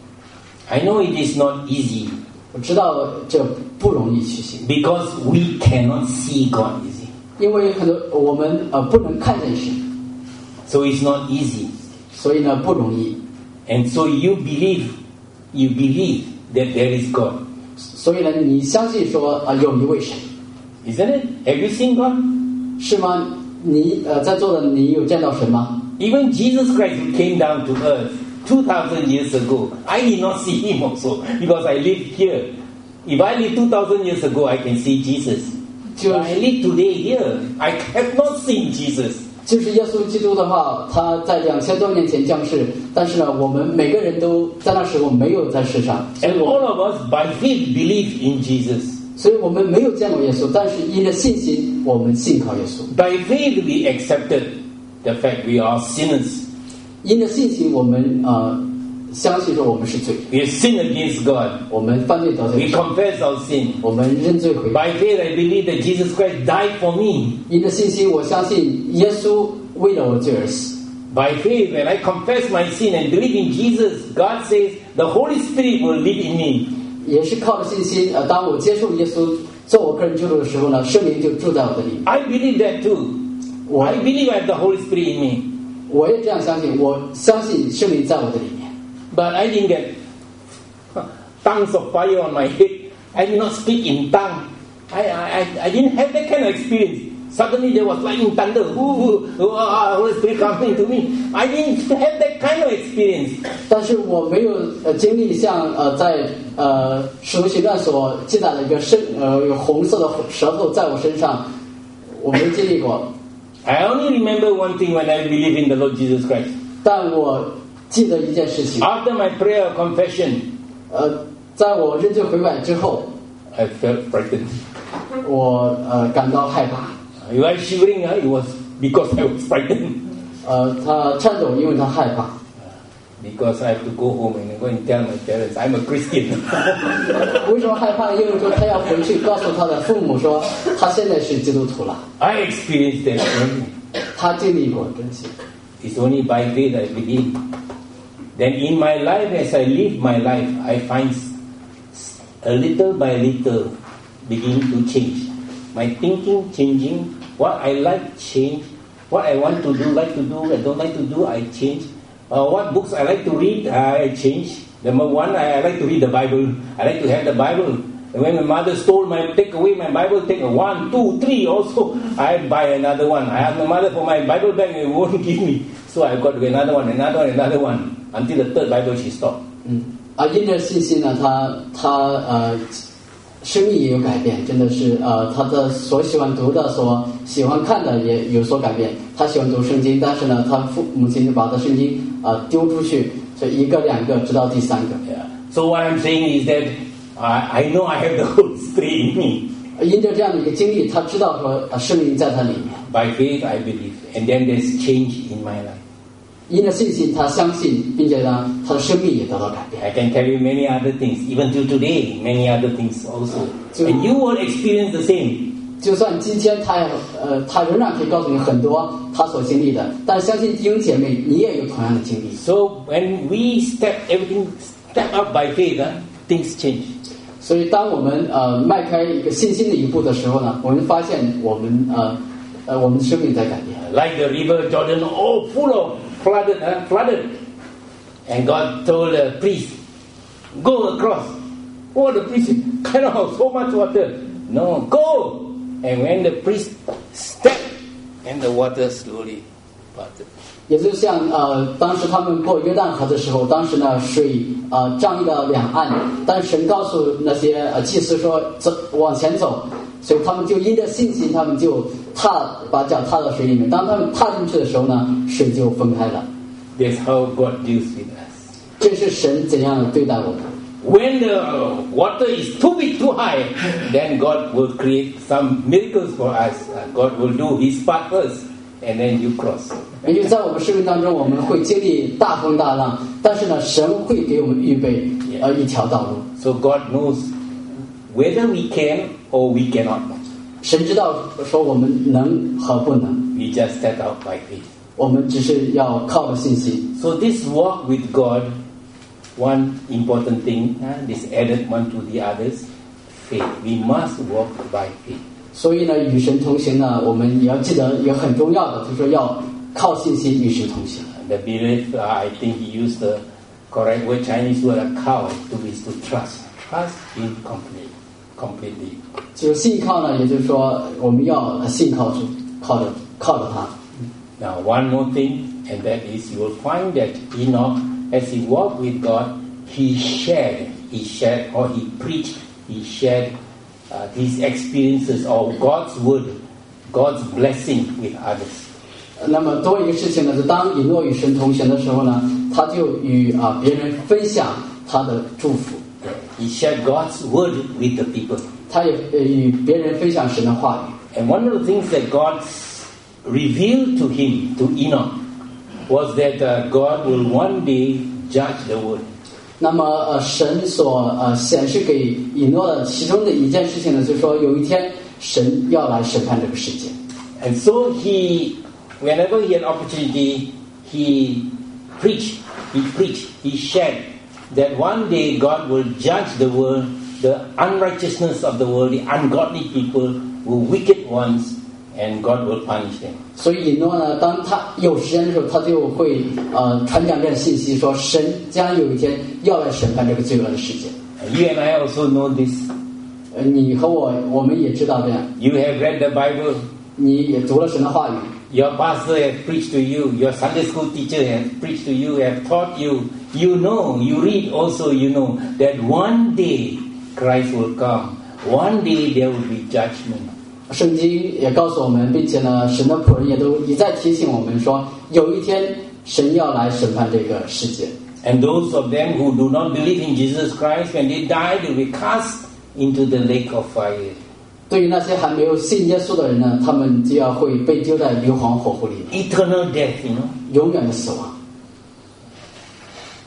S1: I know it is not easy
S2: 我知道这不容易去行，
S1: because we cannot see God, you see.
S2: 因为很多我们呃不能看见神，
S1: So it's not easy.
S2: 所以呢不容易。
S1: And so you believe, you believe that there is God.
S2: 所以呢，你相信说啊、呃、有一位神，
S1: Isn't it? Have you seen God?
S2: 是吗？你呃在座的你有见到神吗？
S1: Even Jesus Christ who came down to earth two thousand years ago, I did not see Him also because I live here. If I live two thousand years ago, I can see Jesus.
S2: Just-
S1: But I live today here. I have not seen Jesus.
S2: 就是耶稣基督的话，他在两千多年前降世，但是呢，我们每个人都在那时候没有在世上，所以
S1: And
S2: 我
S1: all of us by faith believe in Jesus.
S2: 所以我们没有见过耶稣，但是因着信心，我们信靠耶稣。
S1: By faith we accepted the fact we are sinners.
S2: 因着信心，我们呃相信说我们是罪，
S1: We have sinned against God.
S2: 我们犯罪得罪
S1: We
S2: 神，
S1: confess our sin.
S2: 我们认罪悔改。
S1: By faith I believe that Jesus Christ died for me.
S2: 因着信心，我相信耶稣为了我罪而死。
S1: By faith, when I confess my sin and believe in Jesus, God says the Holy Spirit will live in me.
S2: 也是靠着信心，呃，当我接受耶稣做我个人救主的时候呢，圣灵就住在我的里面。
S1: I believe that too.
S2: Why?
S1: I believe I have the Holy Spirit in me.
S2: 我也这样相信，我相信圣灵在我的里面。
S1: But I didn't get tongues of fire on my head. I did not speak in tongue. I, I, I- I didn't have that kind of experience. Suddenly there was lightning thunder. Ooh, ooh, ah, Holy Spirit coming to me. I didn't have that kind of experience.
S2: 但是我没有呃经历像呃在呃使徒行传所记载的一个深呃有红色的舌头在我身上，我没经历过。
S1: I only remember one thing when I believe in the Lord Jesus Christ.
S2: 但我记得一件事情，
S1: After my prayer of confession,
S2: 呃，在我认罪悔改之后，
S1: I felt frightened.
S2: 我呃感到害怕，
S1: You are shivering, huh? It was because I was frightened.
S2: 呃，他颤抖，因为他害怕。
S1: because I have to go home and go and tell my parents I'm a Christian.
S2: 为什么害怕？因为说他要回去告诉他的父母说他现在是基督徒了。
S1: I experienced that only.
S2: 他经历过这些。
S1: It's only by faith I believe. Then in my life, as I live my life, I find a little by little begin to change. My thinking changing. What I like change. What I want to do, like to do, I don't like to do, I change. Uh, what books I like to read, I change. Number one, I, I like to read the Bible. I like to have the Bible. And when my mother stole my, take away my Bible, take a one, two, three also, I buy another one. I ask my mother for my Bible bag, and won't give me. So I got to get another one, another one, another one. Until the third Bible she stopped.
S2: 嗯，啊，因着信心呢，他他呃，生命也有改变，真的是呃，他的所喜欢读的、所喜欢看的也有所改变。他喜欢读圣经，但是呢，他父母亲就把他圣经啊、呃、丢出去，所以一个两个，直到第三个。
S1: Yeah. So what I'm saying is that I, I know I have the Holy Spirit in me.
S2: 因着这样的一个经历，他知道说呃圣灵在他里面。
S1: By faith I believe, and then there's change in my life.
S2: 因着信心，他相信，并且呢，他的生命也得到改变。
S1: I can tell you many other things, even till today, many other things also. And you will experience the same.
S2: 就算今天他呃，他仍然可以告诉你很多他所经历的，但相信弟兄姐妹，你也有同样的经历。
S1: So when we step everything step up by faith, huh, things change.
S2: 所以当我们呃迈开一个信心的一步的时候呢，我们发现我们呃呃我们的生命在改变。
S1: Like the river Jordan, all full of flooded, huh, flooded, and God told the priest, "Go across." Oh, the priest cannot so much water. No, go. And when the priest stepped, and the water slowly parted.
S2: 也就像呃，当时他们过约旦河的时候，当时呢水呃涨到两岸，但神告诉那些呃祭司说走往前走，所以他们就因着信心，他们就踏把脚踏到水里面。当他们踏进去的时候呢，水就分开了。
S1: That's how God deals with us.
S2: 这是神怎样的对待我们。
S1: When the water is too big, too high, then God will create some miracles for us. God will do His part first, and then you cross.
S2: 因为在我们生命当中，我们会经历大风大浪，但是呢，神会给我们预备呃一条道路。
S1: So God knows whether we can or we cannot.
S2: 神知道说我们能和不能。
S1: We just step out by faith.
S2: 我们只是要靠着信心。
S1: So this walk with God, one important thing, uh, this added one to the others, faith. We must walk by faith.
S2: 所以呢，与神同行呢，我们也要记得也很重要的，就是说要靠信心与神同行。
S1: The belief, uh, I think he used the correct word, Chinese word, cow, to is to trust. Trust in completely, completely.
S2: 就是信靠呢，也就是说我们要信靠主，靠着靠着他。
S1: Now, one more thing, and that is you will find that Enoch, as he walked with God, he shared, he shared, or he preached, he shared uh, these experiences of God's word, God's blessing with others.
S2: 那么多一个事情呢，是当以诺与神同行的时候呢，他就与啊别人分享他的祝福。
S1: He shared God's word with the people.
S2: 他也与别人分享神的话语。
S1: And one of the things that God revealed to him, to Enoch, was that uh, God will one day judge the world.
S2: 那么呃，神所呃显示给以诺的其中的一件事情呢，就是说有一天神要来审判这个世界。
S1: And so he, whenever he had opportunity, he preached, he preached, he shared that one day God will judge the world, the unrighteousness of the world, the ungodly people, the wicked ones, and God will punish them.
S2: 所以以诺呢，当他有时间的时候，他就会呃传讲这样信息，说神将有一天要来审判这个罪恶的世界。
S1: You and I also know this.
S2: 呃，你和我，我们也知道这样。
S1: You have read the Bible.
S2: 你也读了神的话语。
S1: Your pastor has preached to you. Your Sunday school teacher has preached to you, have taught you. You know, you read also, you know, that one day Christ will come. One day there will be judgment.
S2: 圣经也告诉我们，并且呢，神的仆人也都一再提醒我们说，有一天神要来审判这个世界。
S1: And those of them who do not believe in Jesus Christ, when they die, they will be cast into the lake of fire.
S2: 对于那些还没有信耶稣的人呢，他们就要会被丢在硫磺火湖里面，
S1: Eternal death, you know.
S2: 永远的死亡。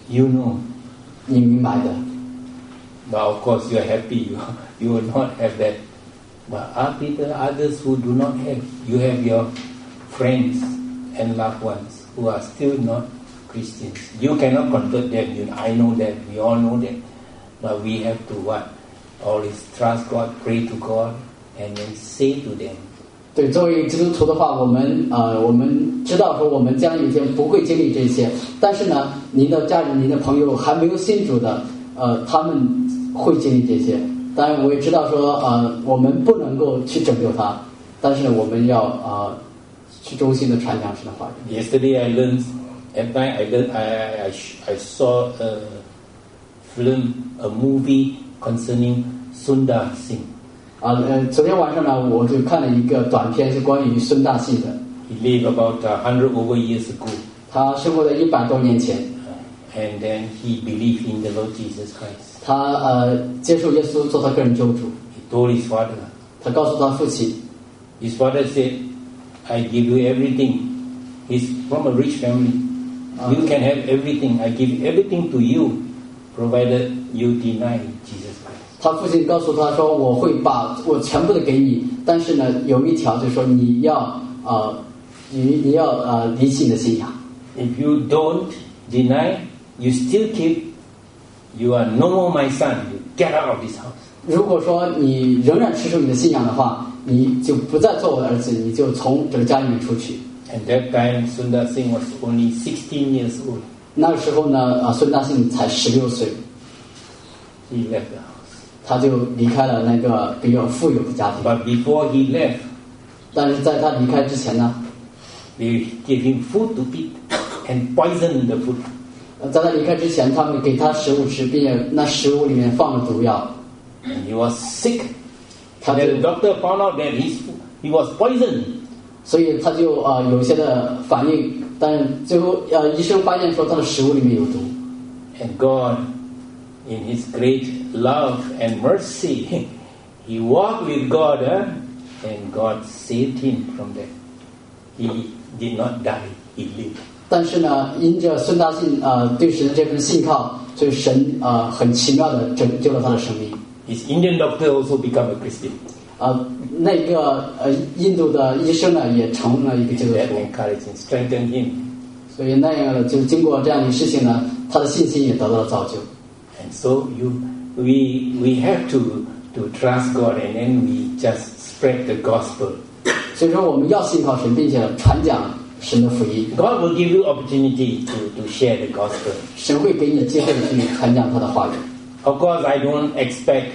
S1: You know.
S2: 你明白的。
S1: But of course you are happy. You, you will not have that. But are people, others who do not have? You have your friends and loved ones who are still not Christians. You cannot convert them. You, I know that. We all know that. But we have to what? Always trust God, pray to God, and then say to them.
S2: 对，作为基督徒的话，我们呃，我们知道说我们将来有一天不会经历这些，但是呢，您的家人、您的朋友还没有信主的，呃，他们会经历这些。当然，我也知道说，呃，我们不能够去拯救他，但是我们要呃，去衷心的传讲神的话语。
S1: Yesterday I learned, at night I learned, I I I saw a film, a movie concerning Sundar Singh.
S2: 啊呃，昨天晚上呢，我就看了一个短片，是关于孙大信的。
S1: He lived about a hundred over years ago.
S2: 他生活在一百多年前。
S1: And then he believed in the Lord Jesus Christ.
S2: 他呃接受耶稣做他个人救主。
S1: He told his father.
S2: 他告诉他父亲。
S1: His father said, "I give you everything." He's from a rich family. You can have everything. I give everything to you, provided you deny Jesus Christ.
S2: 他父亲告诉他说：“我会把我全部的给你，但是呢，有一条就是说你要呃，你你要呃离弃你的信仰。
S1: If you don't deny, you still keep. You are no more my son. You get out of this house.
S2: 如果说你仍然持守你的信仰的话，你就不再做我的儿子，你就从这个家里面出去。”
S1: And that time, Sundar Singh was only sixteen years old.
S2: 那个时候呢，啊，孙大信才十六岁。
S1: He left the house.
S2: 他就离开了那个比较富有的家庭。
S1: But before he left,
S2: 但是在他离开之前呢
S1: they gave him food to eat and poisoned the food.
S2: 在他离开之前，他们给他食物吃，并且那食物里面放了毒药。
S1: And he was sick. And the doctor found out that his, he was poisoned.
S2: 所以他就呃有一些的反应，但是最后呃医生发现说他的食物里面有毒。
S1: And God, in His great love and mercy, he walked with God, huh? And God saved him from that. He did not die; he lived.
S2: 但是呢，因着孙大信呃对神的这份信靠，所以神呃很奇妙的拯救了他的生命。
S1: His Indian doctor also became a Christian.
S2: 呃，那个呃印度的医生呢也成了一个基督徒。
S1: That encouraged him, strengthened him.
S2: 所以那样的就经过这样的事情呢，他的信心也得到了造就。
S1: And so you, we, we have to to trust God, and then we just spread the gospel.
S2: 所以说我们要信靠神，并且传讲神的福音。
S1: God will give you opportunity to to share the gospel.
S2: 神会给你机会去传讲他的话语。
S1: Of course, I don't expect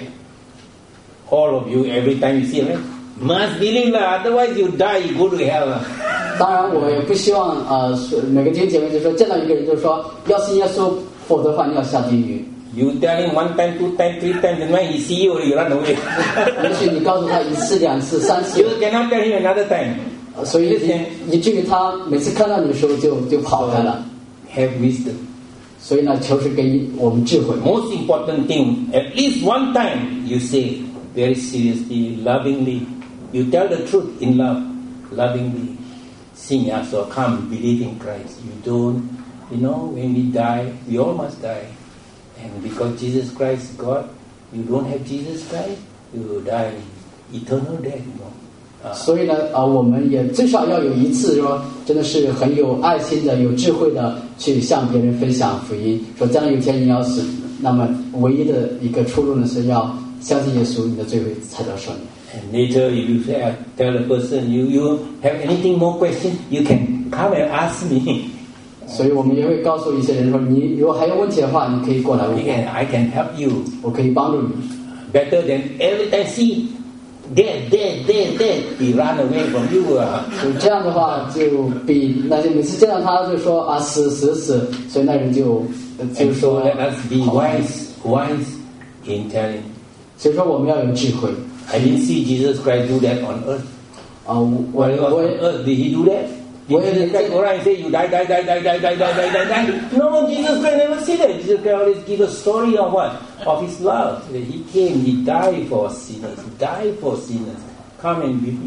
S1: all of you every time you see, right? Must believe lah, otherwise you die, you go to hell lah.
S2: 当然，我也不希望呃每个弟兄姐妹就说见到一个人就说要信耶稣，否则的话你要下地狱。
S1: You tell him one time, two time, three times, and when he see you, you run away.
S2: 也许你告诉他一次、两次、三次。
S1: You cannot tell him another time.
S2: 所以以至于他每次看到你的时候就就跑开了。
S1: Have wisdom.
S2: 所以呢，求是给我们智慧。
S1: Most important thing, at least one time, you say very seriously, lovingly. You tell the truth in love, lovingly. Sing us or come, believe in Christ. You don't, you know, when we die, we all must die. And because Jesus Christ is God, you don't have Jesus Christ, you will die eternal death, you know.
S2: 所以呢，啊，我们也最少要有一次说，真的是很有爱心的、有智慧的去向别人分享福音。说将来有一天你要死，那么唯一的一个出路呢，是要相信耶稣，你的罪会才得赦免。
S1: And later, if you say, I tell a person, you you have anything more question, you can come and ask me.
S2: 所以我们也会告诉一些人说，你如果还有问题的话，你可以过来问我。
S1: Can, I can help you.
S2: 我可以帮助你。
S1: Better than every time see. Dead, dead, dead, dead. He run away from you.
S2: 所以这样的话，就比那些每次见到他就说啊死死死，所以那人就就说。
S1: Let us be wise, wise in telling.
S2: 所以说我们要有智慧。
S1: I didn't see Jesus Christ do that on earth.
S2: 啊，我我
S1: on earth did he do that? Did Jesus Christ go around and say you die, die, die, die, die, die, die, die, die, die? No, Jesus Christ never said that. Jesus Christ always give a story of what? Of His love. He came, He died for sinners. He died for sinners. Come and believe.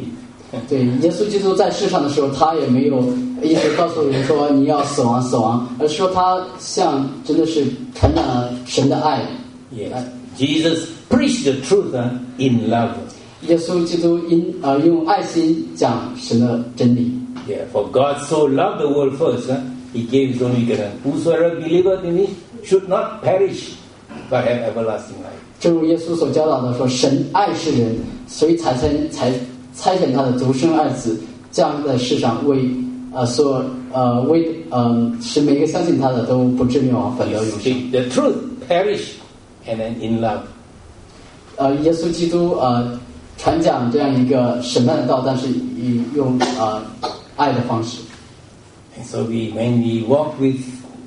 S2: 对，耶稣基督在世上的时候，他也没有一直告诉人说你要死亡死亡，而是说他像真的是传染了神的爱。
S1: Yes. Jesus preached the truth uh, in love.
S2: 耶稣基督因呃用爱心讲神的真理。
S1: Yeah, for God so loved the world first, uh, He gave His only begotten. Whosoever believeth in Him should not perish, but have everlasting life.
S2: 正如耶稣所教导的说，神爱世人，所以才才才差遣他的独生爱子降在世上为呃所呃为呃使每个相信他的都不至灭亡，反得永生。
S1: The truth perish, and then in love.
S2: 呃，耶稣基督呃传讲这样一个审判的道，但是以用呃爱的方式。
S1: And so we, when we walk with,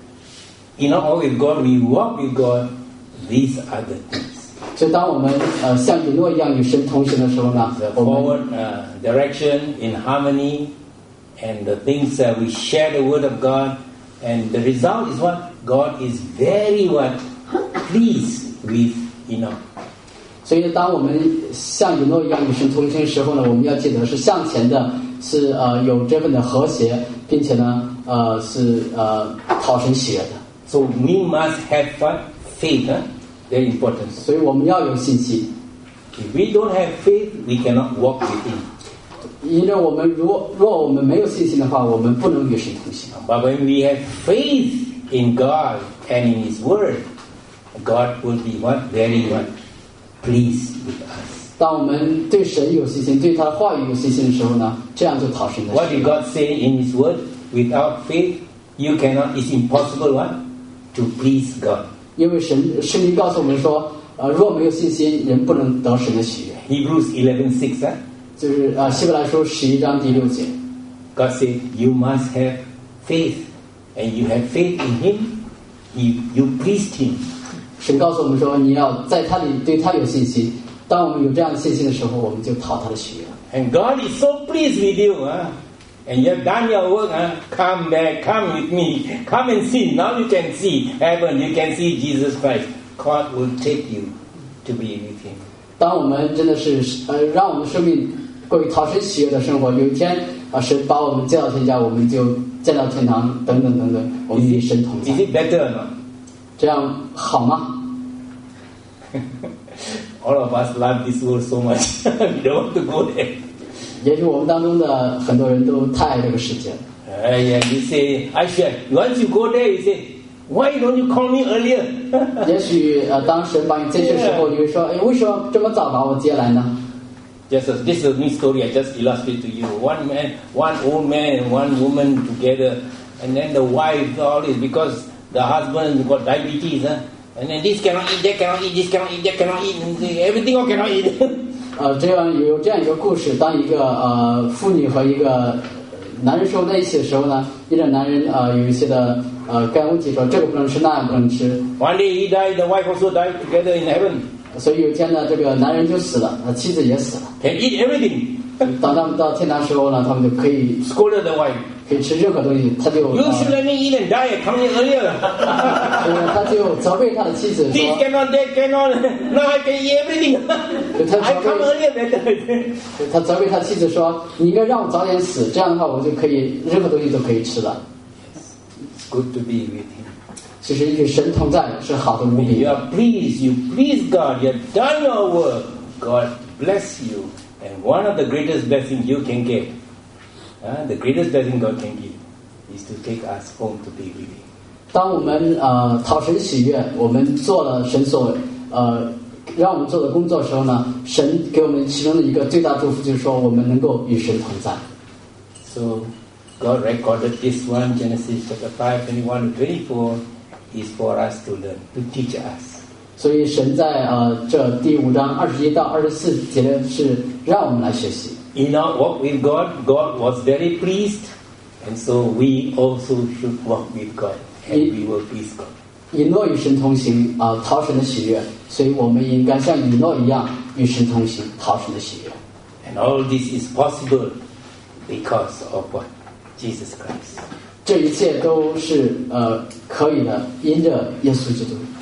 S1: you know, walk with God, we walk with God. These are the things.
S2: 所以，当我们呃像以诺一样与神同行的时候呢，
S1: The
S2: 我们
S1: forward uh, direction in harmony, and the things that we share the word of God, and the result is what? God is very what pleased with Enoch.
S2: 所以，当我们像以诺一样与神同行的时候呢，我们要记得是向前的，是呃有这份的和谐，并且呢呃是呃讨神喜悦的。
S1: So we must have what? Faith, huh? Very important.
S2: 所以我们要有信心。
S1: If we don't have faith, we cannot walk with Him.
S2: 因为我们若若我们没有信心的话，我们不能与神同行。
S1: But when we have faith in God and in His Word, God will be what? Very what? Pleased with us.
S2: 当我们对神有信心，对他的话语有信心的时候呢，这样就讨神的喜
S1: What
S2: 悦。
S1: did God say in His Word? Without faith, you cannot. It's impossible what? To please God.
S2: 因为神圣经告诉我们说，呃，若没有信心，人不能得神的喜悦。
S1: Hebrews eleven six. Huh?
S2: 就是呃，希伯来书十一章第六节，
S1: God said, you must have faith. And you have faith in Him, you, you pleased Him.
S2: 神告诉我们说，你要在他里对他有信心。当我们有这样的信心的时候，我们就讨他的喜悦。
S1: And God is so pleased with you. Huh? And you have done your work. Huh? Come back, come with me. Come and see. Now you can see heaven. You can see Jesus Christ. God will take you to be with Him.
S2: 当我们真的是呃，让我们生命过于讨神喜悦的生活，有一天啊，神把我们接到天家，我们就见到天堂，等等等等，我们与神同在
S1: Is。it better or not?
S2: 这样好吗？
S1: All of us love this world so much. We don't want to go there.
S2: 也许我们当中的很多人都太爱这个世界了。
S1: Uh, yeah, you say, I should. Once you go there, you say, why don't you call me earlier?
S2: 也许呃，当神把你接去的时候，你会说，哎，为什么这么早把我接来呢？
S1: Just as, this is a new story I just illustrate to you. One man, one old man and one woman together, and then the wife, all this, because the husband got diabetes, huh? And then this cannot eat, that cannot eat, this cannot eat, that cannot eat, and everything all cannot eat.
S2: 呃，这样有这样一个故事，当一个呃妇女和一个男人生活在一起的时候呢，一个男人呃有一些的呃肝问题，说这个不能吃，那个不能吃，
S1: One day he died, the wife also died together in heaven.
S2: 所以有一天呢，这个男人就死了，他妻子也死了。
S1: Can eat everything.
S2: 当他们到天堂时候呢，他们就可以
S1: Scolded the wife.
S2: 可以吃任何东西，他就
S1: You
S2: 呃
S1: should let me eat and die. Come here earlier.
S2: 所以他就责备他的妻子
S1: This
S2: 说，
S1: cannot, that cannot. Now I can eat everything. I come earlier better.
S2: 他责备他妻子说，你应该让我早点死，这样的话我就可以任何东西都可以吃了。
S1: It's good to be with Him.
S2: 其实与神同在是好的无
S1: When
S2: 比
S1: you。are pleased, you please God, you have done your work, God bless you. And one of the greatest blessings you can get, uh, the greatest blessing God can give, is to take us home to be with Him.
S2: 当我们呃讨神喜悦，我们做了神所呃让我们做的工作的时候呢，神给我们其中的一个最大祝福就是说，我们能够与神同在。
S1: So God recorded this one, Genesis chapter five, twenty-one to twenty-four, is for us to learn, to teach us.
S2: 所以神在呃这第五章二十一到二十四节是让我们来学习。
S1: In our walk with God, God was very pleased, and so we also should walk with God, and we will please God.
S2: 以诺与神同行啊、呃，讨神的喜悦，所以我们应该像以诺一样与神同行，讨神的喜悦。
S1: And all this is possible because of what? Jesus Christ.
S2: 这一切都是呃可以的，因着耶稣基督。